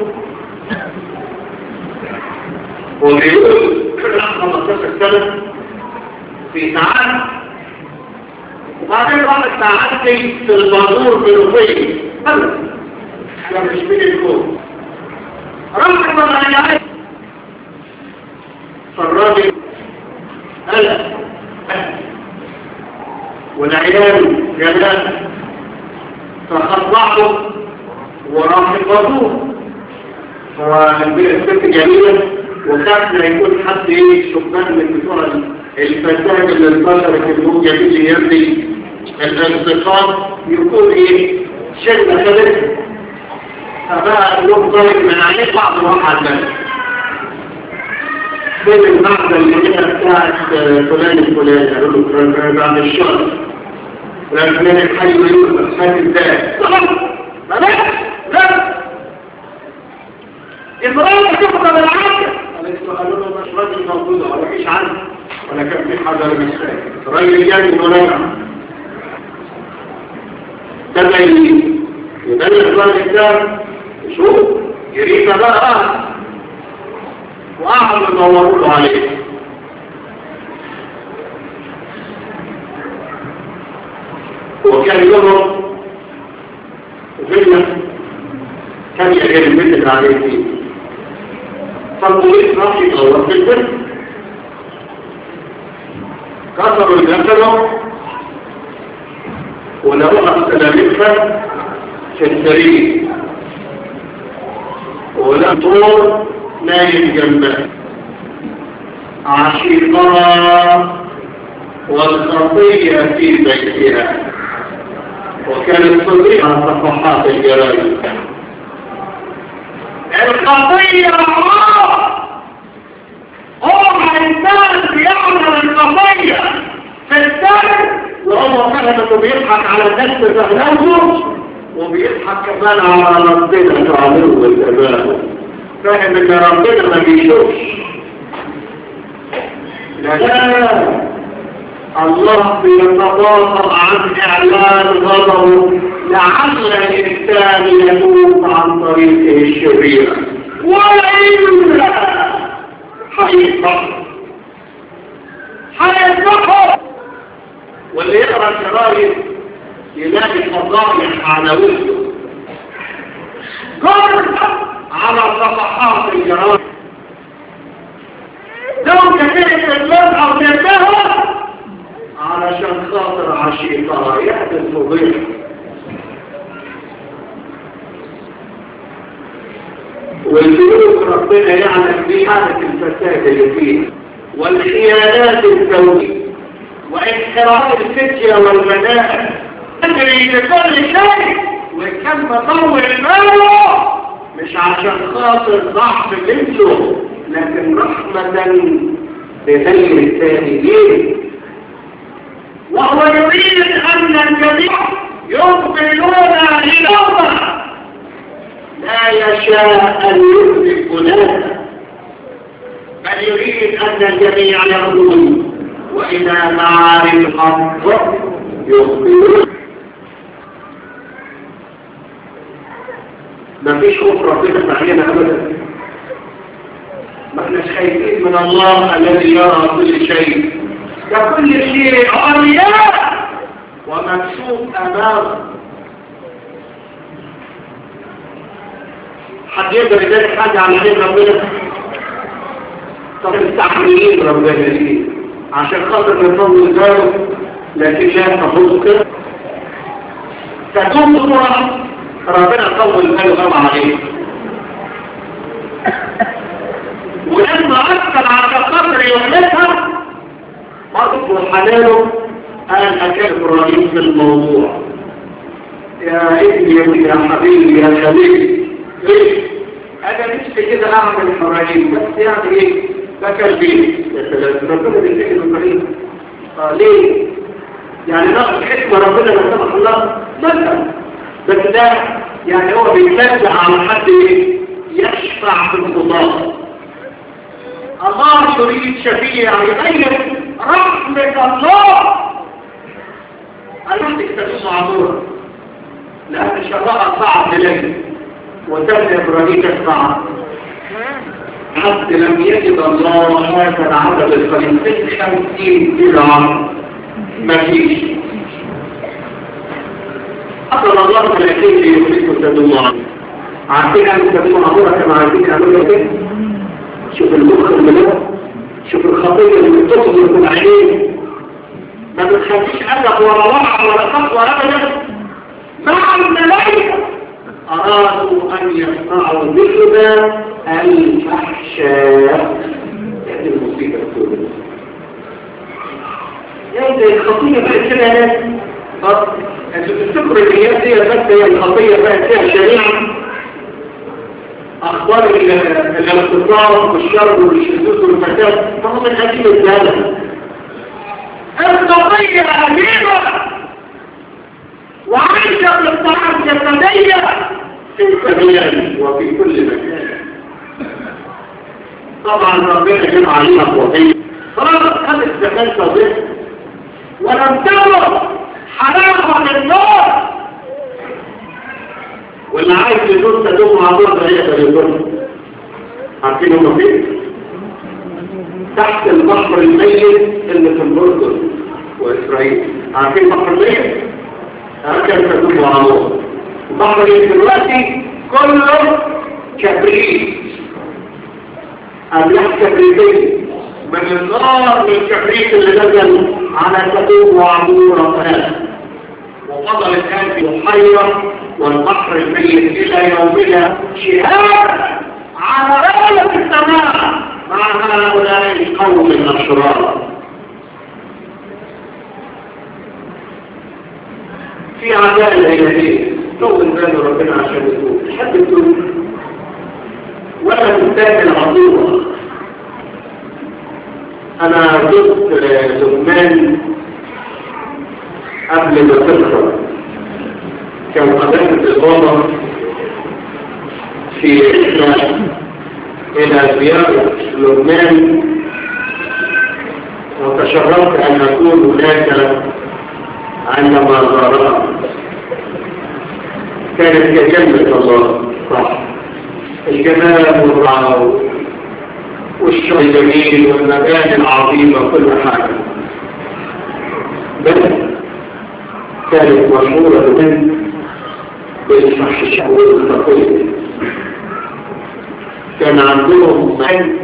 S1: وبيقول 15 سنة في ساعات وبعدين بعد الساعات في الباطور بالوفية أنا مش من الكون رحمة الله عليه فالراجل قلق والعيال جلال فخضعته وراح الباطور. هو البنت جميلة وخافنا يكون حد شبان من بتوع الفساد اللي انتشرت الموجة اللي يبني الانتقام يكون شكل خلق فبقى له ضرب من عليه بعض راح على الملك فين المعدة اللي هي بتاعت فلان الفلاني قالوا له بعد الشهر فلان فلان الحي يقول خد ازاي ما لا إبراهيم تفضل العافية قالوا له مش راجل موجود ولا فيش عنه ولا كان في حدا مش فاهم الراجل جاي ورجع ده يبقى الراجل ده شوف يريد بقى وقعدوا يدوروا له عليه وكان يضرب فيلا كان يغير البيت اللي عليه فيه فالبوليس راح يدور في البيت كسروا الجسد ولقوها السلامتها في السرير ولا طول نايم جنبها عشيقها والخطية في بيتها وكانت صديقها صفحات الجرائم الخطية هو الإنسان يعمل الخطية في السر وهو فهم انه بيضحك على الناس بفهمه وبيضحك كمان على ربنا تعمله والإباء فاهم ان ربنا ما بيشوفش لا الله بيتضاطر عن اعلان غضبه لعل الانسان يموت عن طريقه الشريره والا هيصبح واللي يقرا الجرايد يلاقي فضائح على وجهه جرد على صفحات الجرايد لو كانت الناس او تنتهى علشان خاطر عشيقها يحدث فضيحه والبيوت ربنا يعلم بحالة الفساد اللي فيه والخيانات الزوجية وانحراف الفتية والبنات تجري لكل شيء وكم تطور ماله مش عشان خاطر ضعف جنسه لكن رحمة بغير التانيين وهو يريد أن الجميع يقبلون للأمة لا يشاء أن يهلك أناسا بل يريد أن الجميع يرضون وإذا معارف الحق يقبلون ما فيش خوف ربنا علينا أبدا ما احناش خايفين من الله الذي يرى كل شيء ككل شيء عرياء ومكشوف أمامه حد يقدر يدرك حاجة عن عليم ربنا طب التحميلين ربنا ليه عشان خاطر نطول ذلك لكن لا تفوز كده تدوم صورة ربنا طول باله غم عليه ولما أكثر على خاطر يومتها مرض حلاله قال أكاد إبراهيم في الموضوع يا ابني يا حبيبي يا خليل ليه؟ أنا نفسي كده أعمل إبراهيم بس يعني إيه؟ بكر بيه يا سلام ربنا بيسكن إبراهيم ليه؟ يعني ناخد حكمة ربنا لا سمح الله مثلا بس ده يعني هو بيتلجأ على حد يشفع في القضاء الله يريد شفيع يغير رحمة الله أنت تكتبه عبورة لأن شراء صعب لك وتم إبراهيم الصعب حتى لم يجد الله هذا العدد القليل 50 درهم ما فيش أصل الله ملاكين ليخلصوا تدوما عارفين أن تدوما عبورة كما عارفين أعملوا كده شوف المخ الملوك شوف الخطية اللي بتطلق من عينيه ما بتخليش أدب ولا وقع ولا خطوة أبدا مع الملائكة أرادوا أن يصنعوا بهما الفحشاء يعني المصيبة الكبرى يعني الخطية بقت كده يا ناس انتوا تفتكروا ان هي بس هي الخطية بقت فيها شريعة أخبار الاغتصاب والشر والشذوذ والفساد فهو من أجل الزالة. القضية عجيبة وعيشة بالطاعة الجسدية في الكبير وفي كل مكان. طبعا ربنا جمع علينا قوتين خلاص خد الزكاة صديق ولم تمر حرامها من النار، واللي عايز يدور تدوم مع بعض هي تدوم. عارفين هم فين؟ تحت البحر الميت اللي في الأردن وإسرائيل. عارفين البحر الميت؟ هكذا تدوم مع بعض. البحر الميت دلوقتي كله كبريت، أبيح كبريتين من النار للكبريت اللي نزل على تدوم وعبور ثلاثة، وفضل الآن في الحيرة والبحر الميت إلى يومنا شهاد على رأية السماء مع هؤلاء القوم الأشرار. في عدالة إلهية طول بال ربنا عشان يقول تحب تقول ولا تستاهل عظيمة. أنا ضد لبنان قبل ما تخرج كان قدامة الغابة في رحلة إلى زيارة لبنان، وتشرفت أن أكون هناك عندما زارها. كانت كجنة الله صح، الجمال والرعاة والشعر الجميل والمباني العظيمة كل حاجة، بس كانت مشهورة بالفحش والتقوية. كان عندهم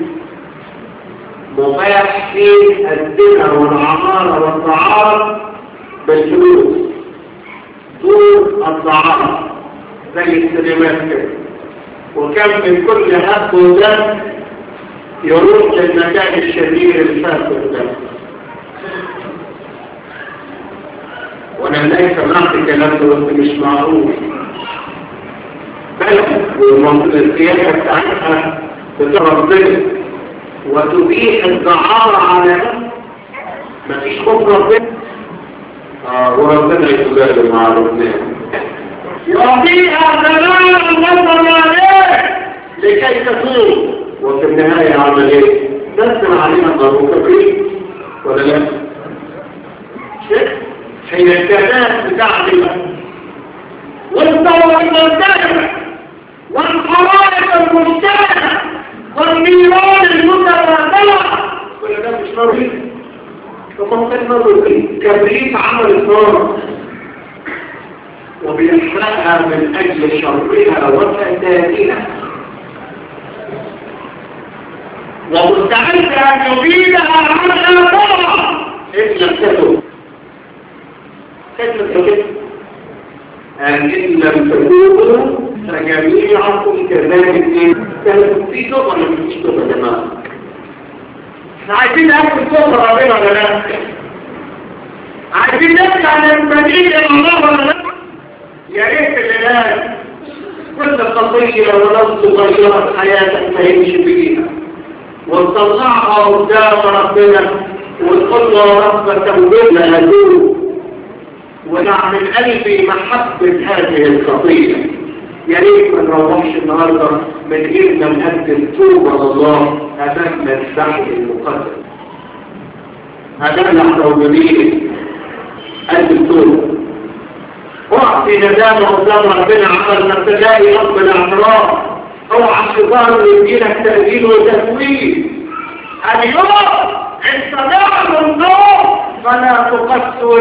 S1: مباح في الدنيا والعمارة والطعام بالفلوس دون الطعام زي السينمات كده، وكان من كل هب ودم يروح للمكان الشرير الفاسد ده. وانا لا سمعت كلام ده مش معروف، بلد ومنطقة السياسة بتاعتها بتربط وتبيح الدعارة على نفسه، مفيش خوف ربنا. وربنا يتبادل مع لبنان يعطيها زمان النظر عليه لكي تكون، وفي النهاية عمل ايه؟ تسمع علينا ضرورة كبير ولا لا؟ شيء هي الكلام بتاعتنا والدولة المنتجة والحرائق المشتركة والنيران المتبادلة كل ده مش مرضي. ثم كان مرضي كبريت عمل النار وبيحرقها من أجل شرها وفسادها، ومستعد أن يبيدها على الآخرة إن لم تتوب. إن لم تتوبوا فجميعكم كذلك. كانت في توبة ولا مفيش توبة يا جماعة؟ احنا عايزين ناكل توبة ربنا ولا لا؟ عايزين نطلع من المدينة إلى الله ولا لا؟ يا ريت العلاج كل قضية ولو صغيرة في حياتك ما يمشي بيها وتطلعها قدام ربنا وتقول له رب توبنا هدوء ونعمل قلبي محبة هذه القضية. يا ريت ما نروحش النهارده من غير ما نقدم توبة لله أمام السحر المقدس. هذا احنا موجودين قدم توبة وقت ندامة قدام ربنا عمل ما تلاقي رب الاعتراف. اوعى الشيطان يديلك تأجيل وتسويل. اليوم استمعت النور فلا تقسوا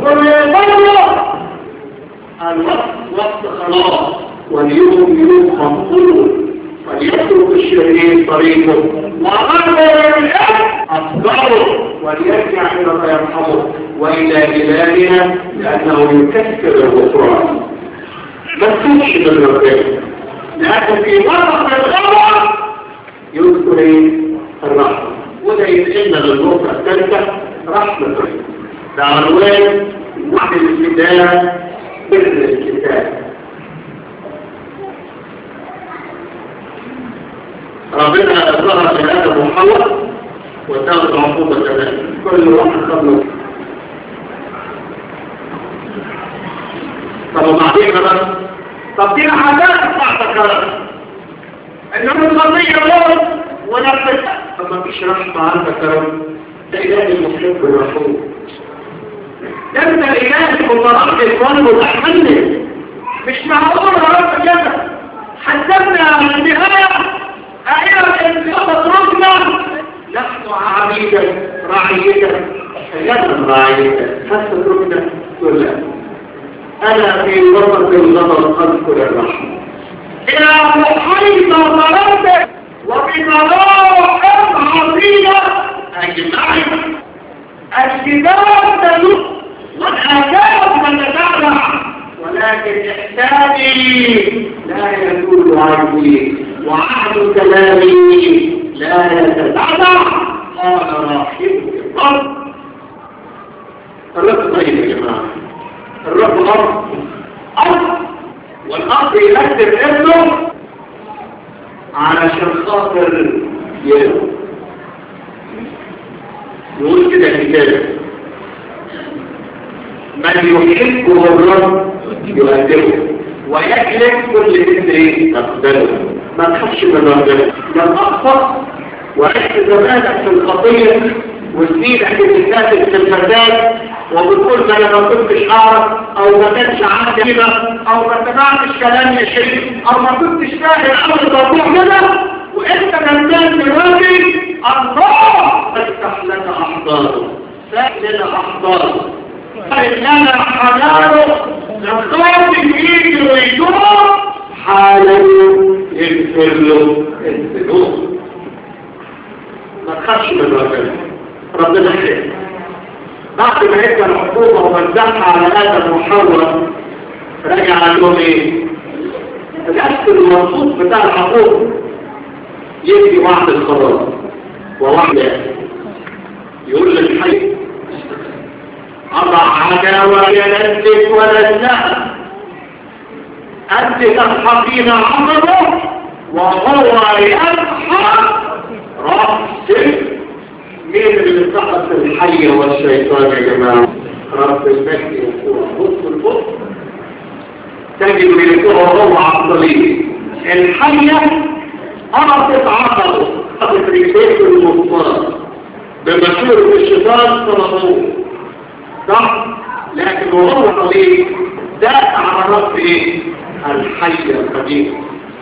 S1: الوقت وقت خلاص، واليوم يوم مفضول، فليترك الشرير طريقه وغير الحق أصدره وليرجع إلى ما يرحمه وإلى إلهنا لأنه يكسر الغفران. ما تكونش من ربنا، لأنه في مرة الغرب يذكر الرحمة، وده يتقلنا للنقطة الثالثة رحمة. ده عنوان وحد الابتداء بر الكتاب. ربنا ظهر لآدم وحواء وتاخد العقوبة كمان كل واحد خلص. طب وبعدين بقى طب دي العادات بعد انه القضية موت ونفس. طب ما فيش رحمة عندك يا رب، ده إله المحب الرحوم، ده انت الإله والله الإخوان والأحمد مش معقول يا رب كده حسبنا على النهاية أعيرا انتخبت ربنا نحن عبيدا رعيدا غدا رعيدا حسب ربنا كلها. أنا في وسط الغضب أذكر الرحمة إلى محيط ظلمتك وبمراحل عظيمة أجمعين. الكتاب تدل والآداب تتابع ولكن إحساني لا يدل عني وعهد كلامي لا يتتابع. قال راحل الرب. الرب طيب يا جماعة، الرب أرض والأرض يكتب ابنه علشان خاطر يقول كده الكتاب من يحبه الرب يؤدبه ويجلب كل ذكر تقبله. ما تخافش من ربنا، من أخطأ وعشت زمانك في الخطية وسنينك في كتابة في الفساد وبتقول ده انا ما كنتش اعرف او ما كانش عندي كده او ما سمعتش كلام شيء او ما كنتش فاهم اول موضوع كده وانت كمان دلوقتي الله افتح لنا احضاره سهل لنا احضاره سهل لنا حنانه نخاف يجي ويدور حالا يغفر له الذنوب. ما تخافش من ربنا، ربنا خير. بعد ما يبقى الحكومة ومزحها على آدم وحواء رجع لهم ايه؟ الأسف المنصوص بتاع الحكومة يدي وعد الخلاص ووعد يقول للحي أضع عداوة ينزلك ولنها أنت تضحكين عمره وهو يضحك رأسك. مين اللي اتخذ الحي والشيطان يا جماعة؟ رب المجد يقول بص البص تجد من يقول هو عقلي الحية أعطت عقله أعطت رجلته المصطاد بمشورة الشيطان صلبوه صح؟ لكن وهو قليل دافع على رب ايه؟ الحية القديمة.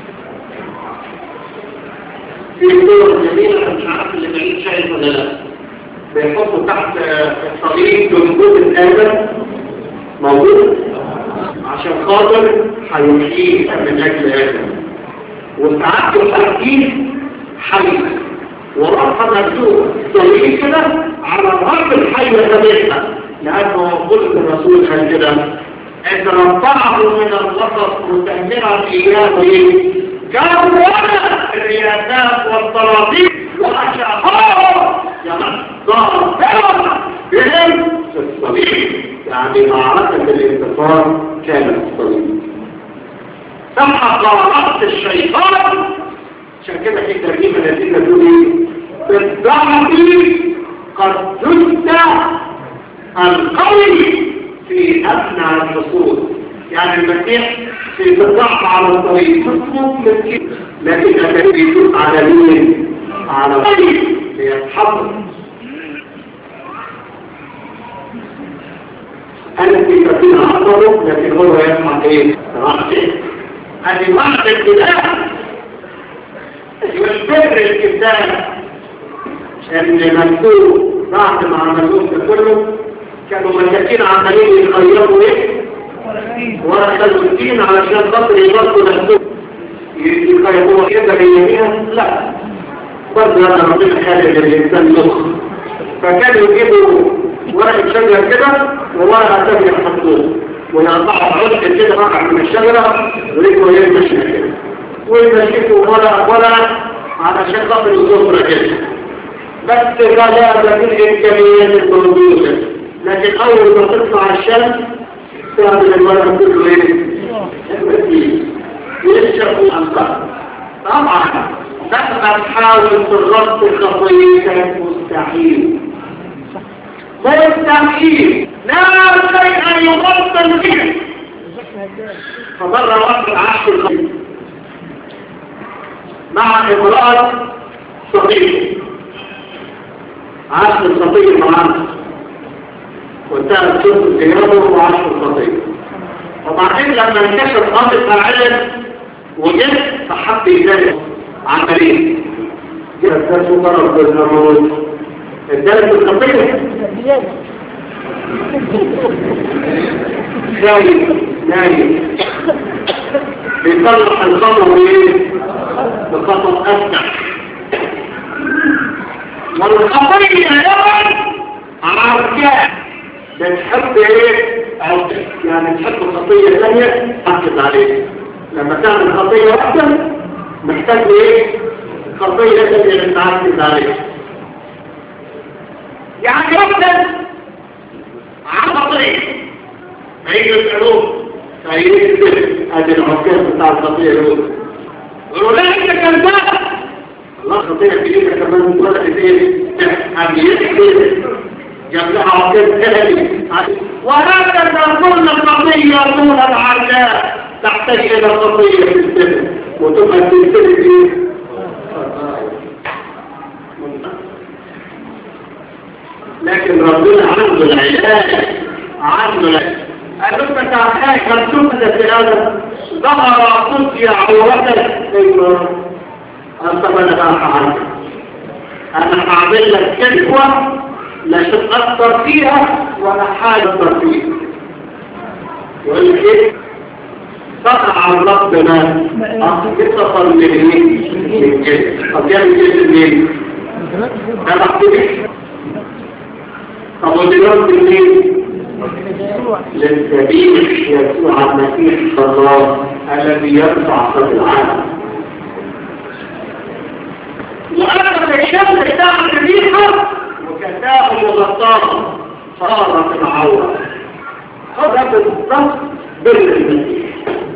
S1: في صورة جميلة مش عارف اللي بعيد شايف ولا لا، بيحطوا تحت الصليب جنبوت الآدم موجود عشان خاطر هيحييه من أجل آدم وساعات يحييه حي ورفض مكتوب صليب كده على الرب الحية ثابتها لأنه قلت الرسول قال كده أن رفعه من الوسط مستمرا إياه كانوا ولا الرياسات والطرابيق وأشعار ظهر بهم في الصليب. يعني معركة الانتصار كانت الصليب. سمح قرارات الشيطان عشان كده في ترجمة التي تقول بالضعف قد جد القوي في أثناء الحصول. يعني المسيح في الضعف على الطريق تطلب مسكين لكن أكاد يدوس على مين؟ على الطريق ليتحضر. أنا في كثير عصره لكن هو يسمع ايه؟ رأسه. هذه معنى الابتداء والبر الابتداء ان مكتوب بعد ما عملوه كله كانوا ملكين عمالين يغيروا ايه؟ ورقة الدين علشان خاطر يبطلوا نفسهم يخيطوها كده يمينها. لا برضه هذا ربنا خالق الإنسان مخ فكانوا يجيبوا ورقة شجرة كده وورقة تانية يحطوها ويقطعوا عرض كده رقع من الشجرة وريكوا يمشي كده ويمشيكوا ورقة علشان خاطر الظهر كده. بس لا ده في الإمكانيات الموجودة لكن أول ما تطلع الشمس تعمل الورقة كله ايه؟ يشرب الأنقاض. طبعا مهما تحاول تغطي خطيئتك مستحيل مستحيل، لا شيء يغطي الخطيئة. فمرة واحدة عاشت الخطيئة مع امرأة صغيرة، عاشت الخطيئة معانا وانتهت شوف الزيارة وعاشت الخطيئة. وبعدين لما انكشف أمرها علم وجد فحب يدرس عملية جلسة وطرف بالنموذج الدرس الخطيئة خايف نايم بيطلق الخطر ايه بخطر أفتح. والخطيئة يوم عركاء بتحب ايه يعني تحب الخطيئة ثانية حقت عليك. لما تعمل خطيئة واحدة محتاج ايه خطيئة ثانية تعقد عليك. يعني مثلا عن خطيئة هيجي يسألوه هيجي ادي العكاز بتاع الخطيئة يقول يقولوا لا انت كذاب الله خطيئة جديدة كمان بدأت ايه يحكي جاب لها عكاز ثاني. وهكذا كل الخطيئة طول العداء تحتاج الى خطيئة في السنة وتبقى تنسل ايه لكن ربنا عنده العلاج عنده العلاج. قال له انت عارف مكتوب في هذا ظهر قدسي عورتك ايوه انت انا بقى انا هعمل لك كلمه لا تتاثر فيها ولا حاجه تاثر فيها. يقول لك ايه صنع ربنا اتصل منين طب يعمل ايه منين ده محتاج. طب ودلوقتي منين للذبيح يسوع المسيح الله الذي يرفع صوت العالم. وأخذ الشمس بتاع الذبيحة وكتاه وغطاه صارت العورة. هذا بالضبط بر المسيح.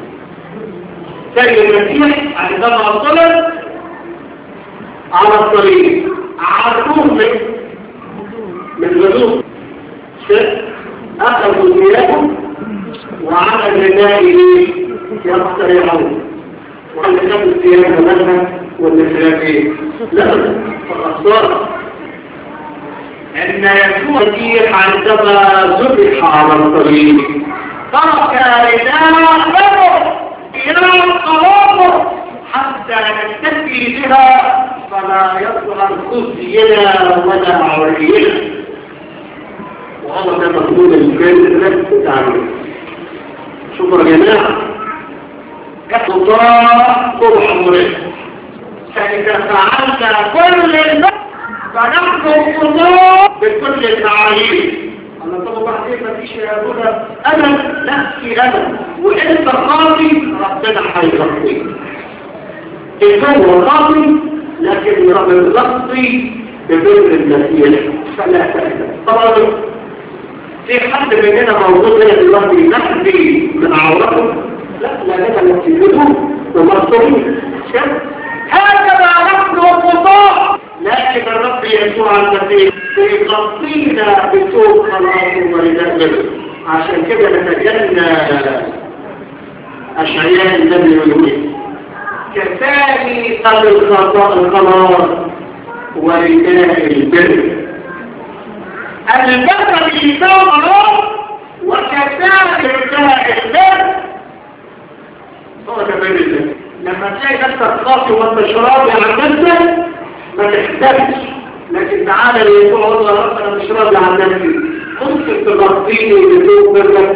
S1: سيد المسيح عندما طلب على الطريق عرفوه من غلوب أخذوا ثيابهم وعلى الرداء يقترعون وعلى كتاب الثياب مبنى والنسلام ايه لا فالأخبار أن يسوع المسيح عندما ذبح على الطريق ترك رداءه إلى القوامر حتى نكتفي بها فلا يظهر خزينا ولا عورينا. وهذا ده مفهوم الكلمة بتاعنا. شكرا يا جماعة. كالله طول عمرنا فإذا فعلنا كل الناس فنحكم الله بكل التعاليم. الله طبعا كيف مفيش يقول أنا نفسي أنا وإنت خاطي ربنا هيغطيك. هو خاطي لكن ربنا يغطي ببر المسيح فلا تأذى. طبعا في حد مننا موجود هنا دلوقتي نحبي من عورته لا لنا نفسيته ومصرين هكذا نحن الخطاة. لكن الرب يسوع المسيح يغطينا بثوب خلاصه ورداء عشان كده نتجنى أشعياء النبي يقول كفاني قبل الخطاء الخلاص ورداء البر. البر بيساوي الله وكفاني رداء البر هو ده بر الله. لما تلاقي نفسك خاطي وانت شرابي عن نفسك ما تحتاجش، لكن تعالى ليسوع وقال يا رب انا مش راضي عن نفسي ممكن تغطيني بذوق برك.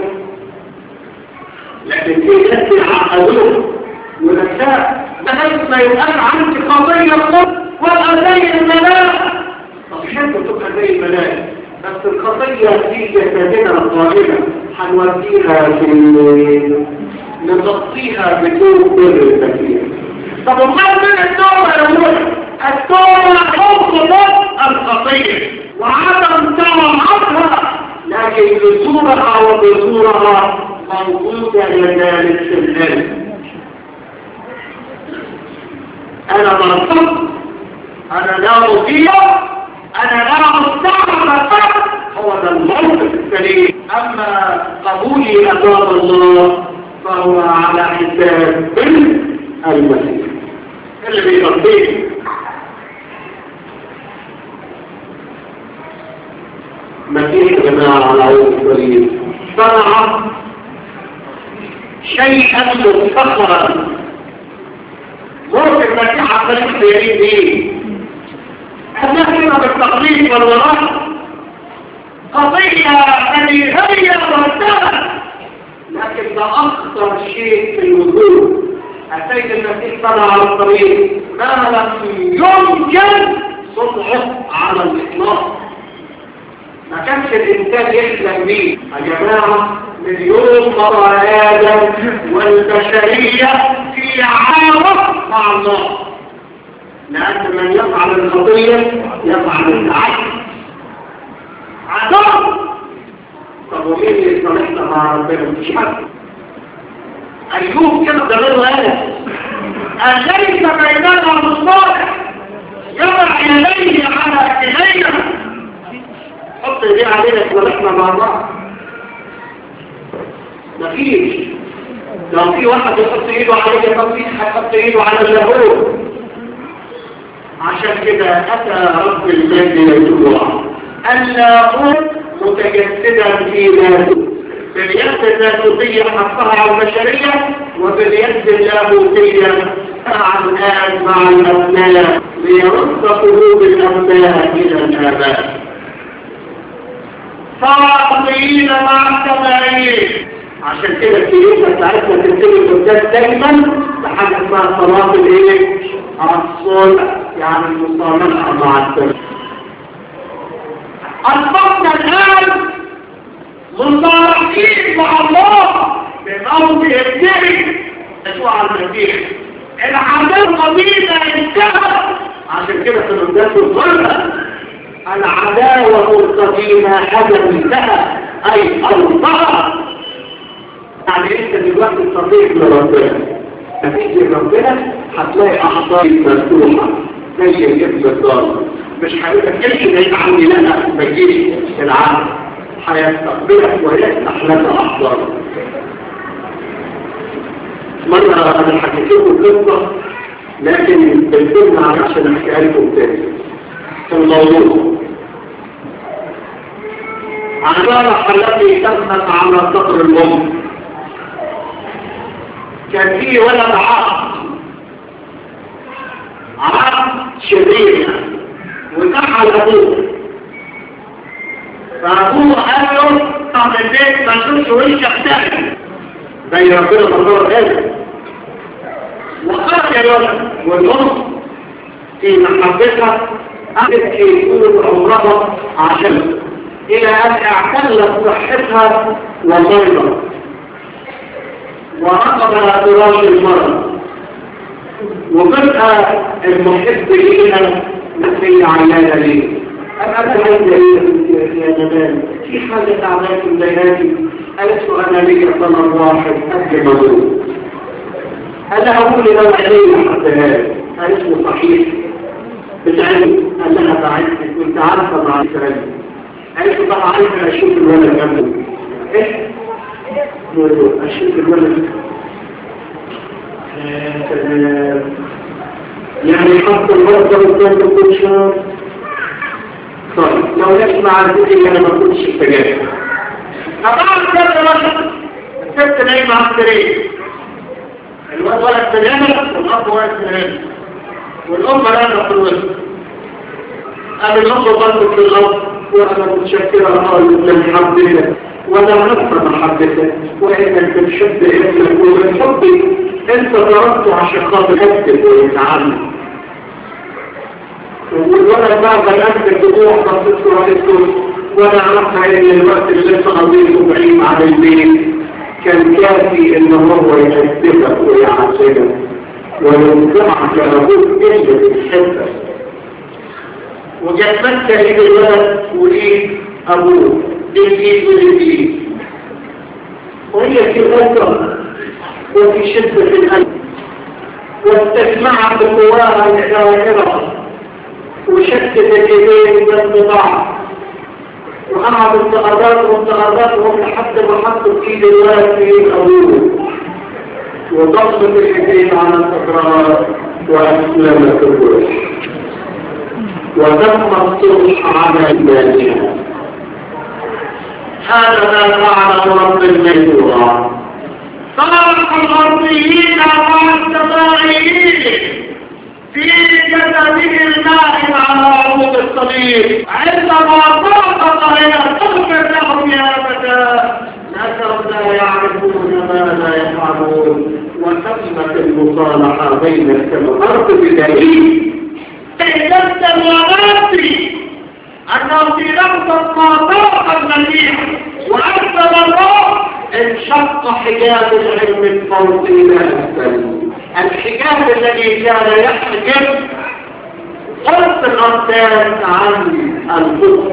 S1: لكن في ناس يعقدوه ونساء بحيث ما يبقاش عندي قضيه الخط ولا زي الملاك. طب حلو تبقى زي الملاك بس القضيه في جسدنا القائمه هنوديها في نغطيها بذوق بر المسيح. طب وقال من التوبه يا ولد التوبه حب الخطيه وعدم طاعتها لكن بصورها وبصورها موجوده لذلك في القلب. انا مرفوض، انا لا مطيع، انا لا مستعمل، هو ده الموقف السليم. اما قبولي امام الله فهو على حساب المسيح اللي بيقضيه. مسيح يا جماعه على عود الطريق صنع شيئا مفتخرا. ممكن المسيح عمال يخيرين ايه؟ هنحن بالتقليد والوراء قضية بديهية مرتبة، لكن ده أخطر شيء في الوجود. السيد المسيح طلع على الطريق ما لم يمكن صنعه على الإطلاق، ما كانش الإنسان يحلم بيه. يا جماعة مليون مرة آدم والبشرية في عارض مع الله، لأن من يفعل الخطية يفعل العدل عدل. طب ومين اللي يصالحنا مع ربنا؟ مش حد. أيوب كده ده غير أن ليس بيننا مصالح يضع يديه على إلينا، حط ايديه علينا يصالحنا مع بعض. مفيش. لو في واحد يحط ايده عليك مفيش هيحط ايده على اللاهوت. عشان كده أتى رب المجد يسوع اللاهوت متجسدا في ذاته، باليد اللاهوتية حطها على البشرية، وباليد اللاهوتية مع الآب مع الأبناء ليرد قلوب الأبناء إلى الآباء. صاحبين مع التمارين. عشان كده الكنيسة بتاعتنا تبتدي القداس دايما بحاجة اسمها صلاة الايه؟ الصلح، يعني المصالحة مع التمارين. أصبحنا الآن مصالحين مع الله بموت ابنه يسوع المسيح. العداوة القديمة انتهت. عشان كده في القداس الصلح العداوة القديمة حاجة انتهت، أي أصبحت. يعني انت دلوقتي صديق لربنا، هتيجي لربنا هتلاقي اعضاء مفتوحه زي الابن الضال. مش هيقولك امشي بعيد عني، لا ما تجيش العقل، هيستقبلك ويفتح لك اعضاء. مره انا حكيت لكم قصه لكن بنتنا عشان احكيها لكم تاني في الموضوع. عباره التي تمت على صدر الام. كان فيه ولد عاق شرير وزعل ابوه، فابوه قال له طب البيت ما تشوفش وشك تاني زي ربنا بطور هذا. وخرج الولد والام في محبتها تبكي طول عمرها عشان الى ان اعتلت صحتها ومرضت ورقب فراش المرض، وفجأة المحب ليها نفسي عيانة ليه. أنا أتعلم يا جمال في حاجة تعبانة في بيناتي. قالت له أنا لي طلب واحد قبل ما أقول. أنا هقول لو عليه حتى قالت له صحيح بتعلم. قال لها بعثت كنت عارفة مع إسرائيل. قالت له بقى عايزة أشوف الولد قبله. إيه؟ أشوف الولد يعني حتى الولد ده كان يكون شاب. طيب لو نسمع الفيديو أنا ما كنتش استجابت. طبعا كده الولد الست نايمة على السرير، الولد سلامة والأب واقف سلامة والأم نايمة في الوسط. قال الأم بطلت في الأرض وأنا متشكرة خالص لمحبتك وأنا نفسي محبتك وإنك بتشد ابنك ومن حبي أنت ضربته عشان خاطر أكتب ويتعلم. والولد بعد الأكل الدموع بصيته عليكم وأنا عرفت إن الوقت اللي أنت قضيته بعيد عن البيت كان كافي إن هو يحبك ويعزلك وينفعك أبوك إلا بتحبك. وجسمتك إيد الولد وإيد أبوه بالإيد والإيد، وهي في غدرة وفي شدة في القلب واستجمعت قواها الجواهرة وشتت اليدين والبضاعة وقعدت تغربهم لحد ما حطوا في ايد الله في أبوه وضغط اليدين على الأقرار وأسلمت الروح وتم الصلح على الجانب. هذا ما فعل رب الميزورة صالح الأرضيين والسمائيين في جسده الماء على عروض الصليب عندما ضغط إلى تغفر لهم يا فتاة لكن لا يعرفون ماذا يفعلون وتمت المصالحة بين السماوات بدليل تهدمت الوراسي أنه في لحظة ما طاق المسيح وأكثر الله انشق حجاب العلم من فوق إلى أسفل. الحجاب الذي كان يحجب قلت الأركان عن الفقه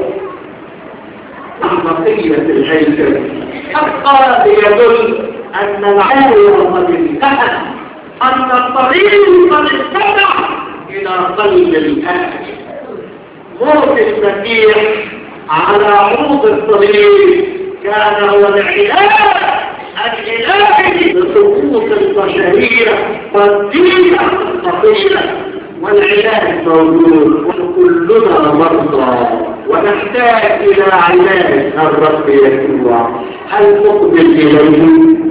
S1: عن بقية الهيكل حتى يدل أن العالم قد انتهى أن الطريق قد اتبع إلى قلب الآن. موت المسيح على عروض الصليب كان هو العلاج الإلهي لسقوط البشرية والدين الخطيرة والعلاج موجود وكلنا مرضى ونحتاج إلى علاج الرب يسوع. هل تقبل إليه؟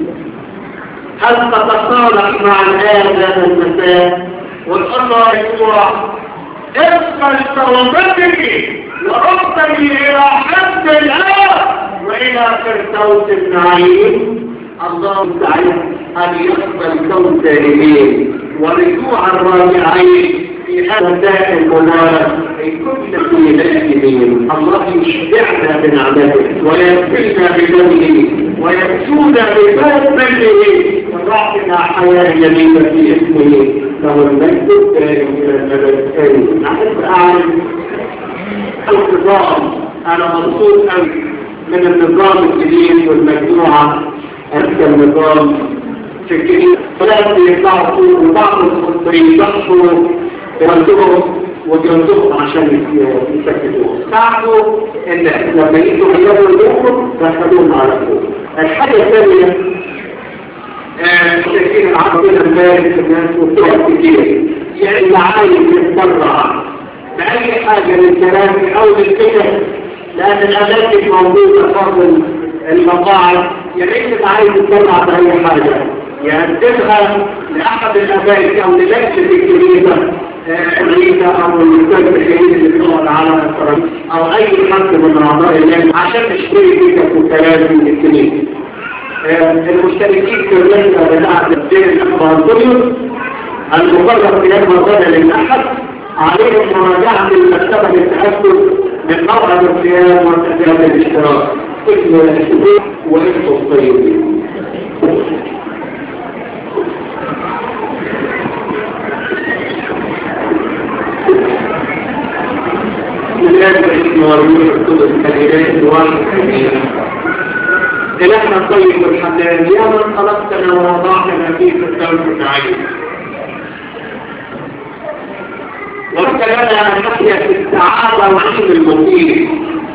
S1: هل تتصالح مع هذا المساء وتقول له يسوع اقبل توبتي وردني إلى حد الله وإلى فردوس النعيم؟ الله تعالى أن يقبل كون تائبين ورجوع الراجعين في هذا المنار كنا في ذاتهم. الله يشبعنا بنعمته ويكفلنا بدمه ويكسونا بفضله ويعطينا حياة جميلة في اسمه له المجد الدائم إلى الأبد آمين. أحب أعرف النظام. أنا مبسوط أوي من النظام الجديد والمجموعة هذا النظام في الجديد ثلاثة يطلعوا وبعض المصريين يضحوا يردوهم ويردوهم عشان يسكتوهم. ساعدوا إن لما يجوا يجربوا يدوهم دخلوهم على طول. الحاجة الثانية شايفين العربية المالك الناس وطرق كتير يعني اللي عايز يتبرع بأي حاجة للكلام أو للفكر لأن الأماكن موجودة فضل المقاعد يعني انت عايز تطلع بأي حاجة يقدمها لأحد الأبائك أو للجنة الكنيسة الرئيسة أو الأستاذ الشهيد اللي بيقعد على الطريق أو أي حد من أعضاء الله عشان تشتري فيك وكلام من الكنيسة. المشتركين في الرحلة بتاعة الدين الأخبارطوليوس المقرر في يوم الغد للأحد عليهم مراجعة المكتبة للتأكد من موعد القيام وتأثيرات الاشتراك اسم الاشتراك واسم الطيبين. لذلك اسم ورموش الكتب الكبيرين دوار الكبيرة إلهنا الطيب الحنان يا من خلقتنا ووضعتنا في الدولة العين وكلنا نحيا في السعادة وعلم المقيم.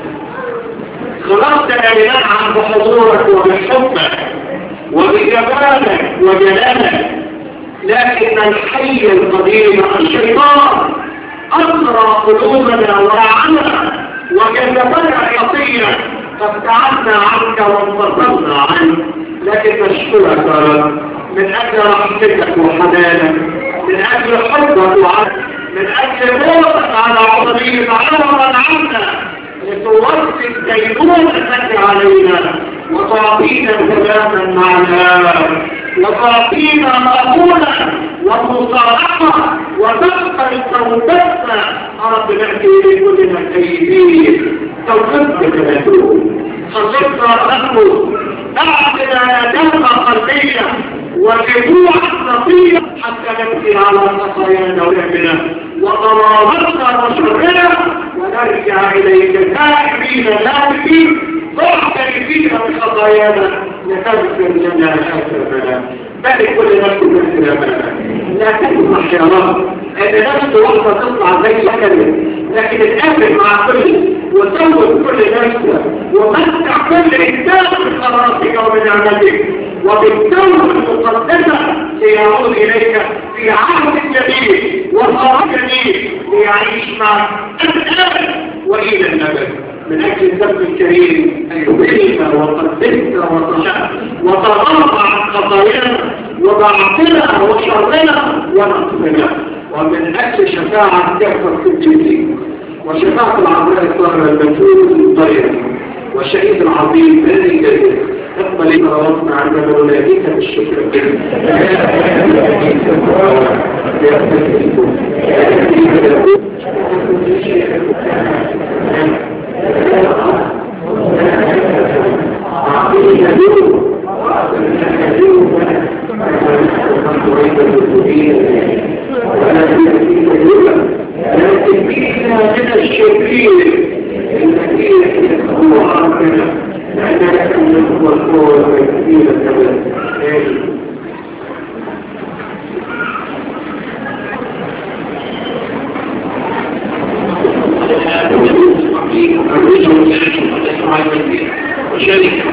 S1: خلقتنا لننعم بحضورك وبحبك وبجمالك وجلالك لكن الحي القديم الشيطان أسرى قلوبنا ورعنا وجذبنا خطيئة فابتعدنا عنك وانفصلنا عنك لكن نشكرك يا رب من أجل رحمتك وحنانك من أجل حبك وعدك من أجل موتك على عظيم عظما عنا لتوصي الدينونة علينا وتعطينا سلاما معنا وتعطينا مقبولا ومصالحة وتقبل توبتنا. رب نأتي لكلنا السيدين توبتك لكم خلصنا نحن أعطنا دم قلبية وجموع نصيب حتى نمشي على خطايانا ولعبنا وضرابتنا وشرنا ونرجع إليك تائبين لاهبين ضعفا فينا من خطايانا لتغفر لنا آثامنا بل كل نفس تغفر لنا لا تسمح يا رب ان نفس واحدة تطلع زي كلمة لكن الآخر مع كل وزود كل نفس ومتع كل إنسان بخلاصك وبنعمتك وبالدولة المقدسة ليعود إليك في عهد جديد وصار جديد ليعيش معك الآن وإلى الأبد من أجل الدم الكريم أن يبينك وقدمك وتغاضى عن خطايانا وضعفنا وشرنا ونقصنا ومن أجل شفاعة كافة القديسين وشفاعة العذراء الطاهرة المجهول الطيب والشهيد العظيم هذه الجزيرة اقبل كرامتنا عندما نناديك بالشكر لكن فينا من الشرير الذي هو عمنا لأننا هو القوة والكثير الكبير وشارك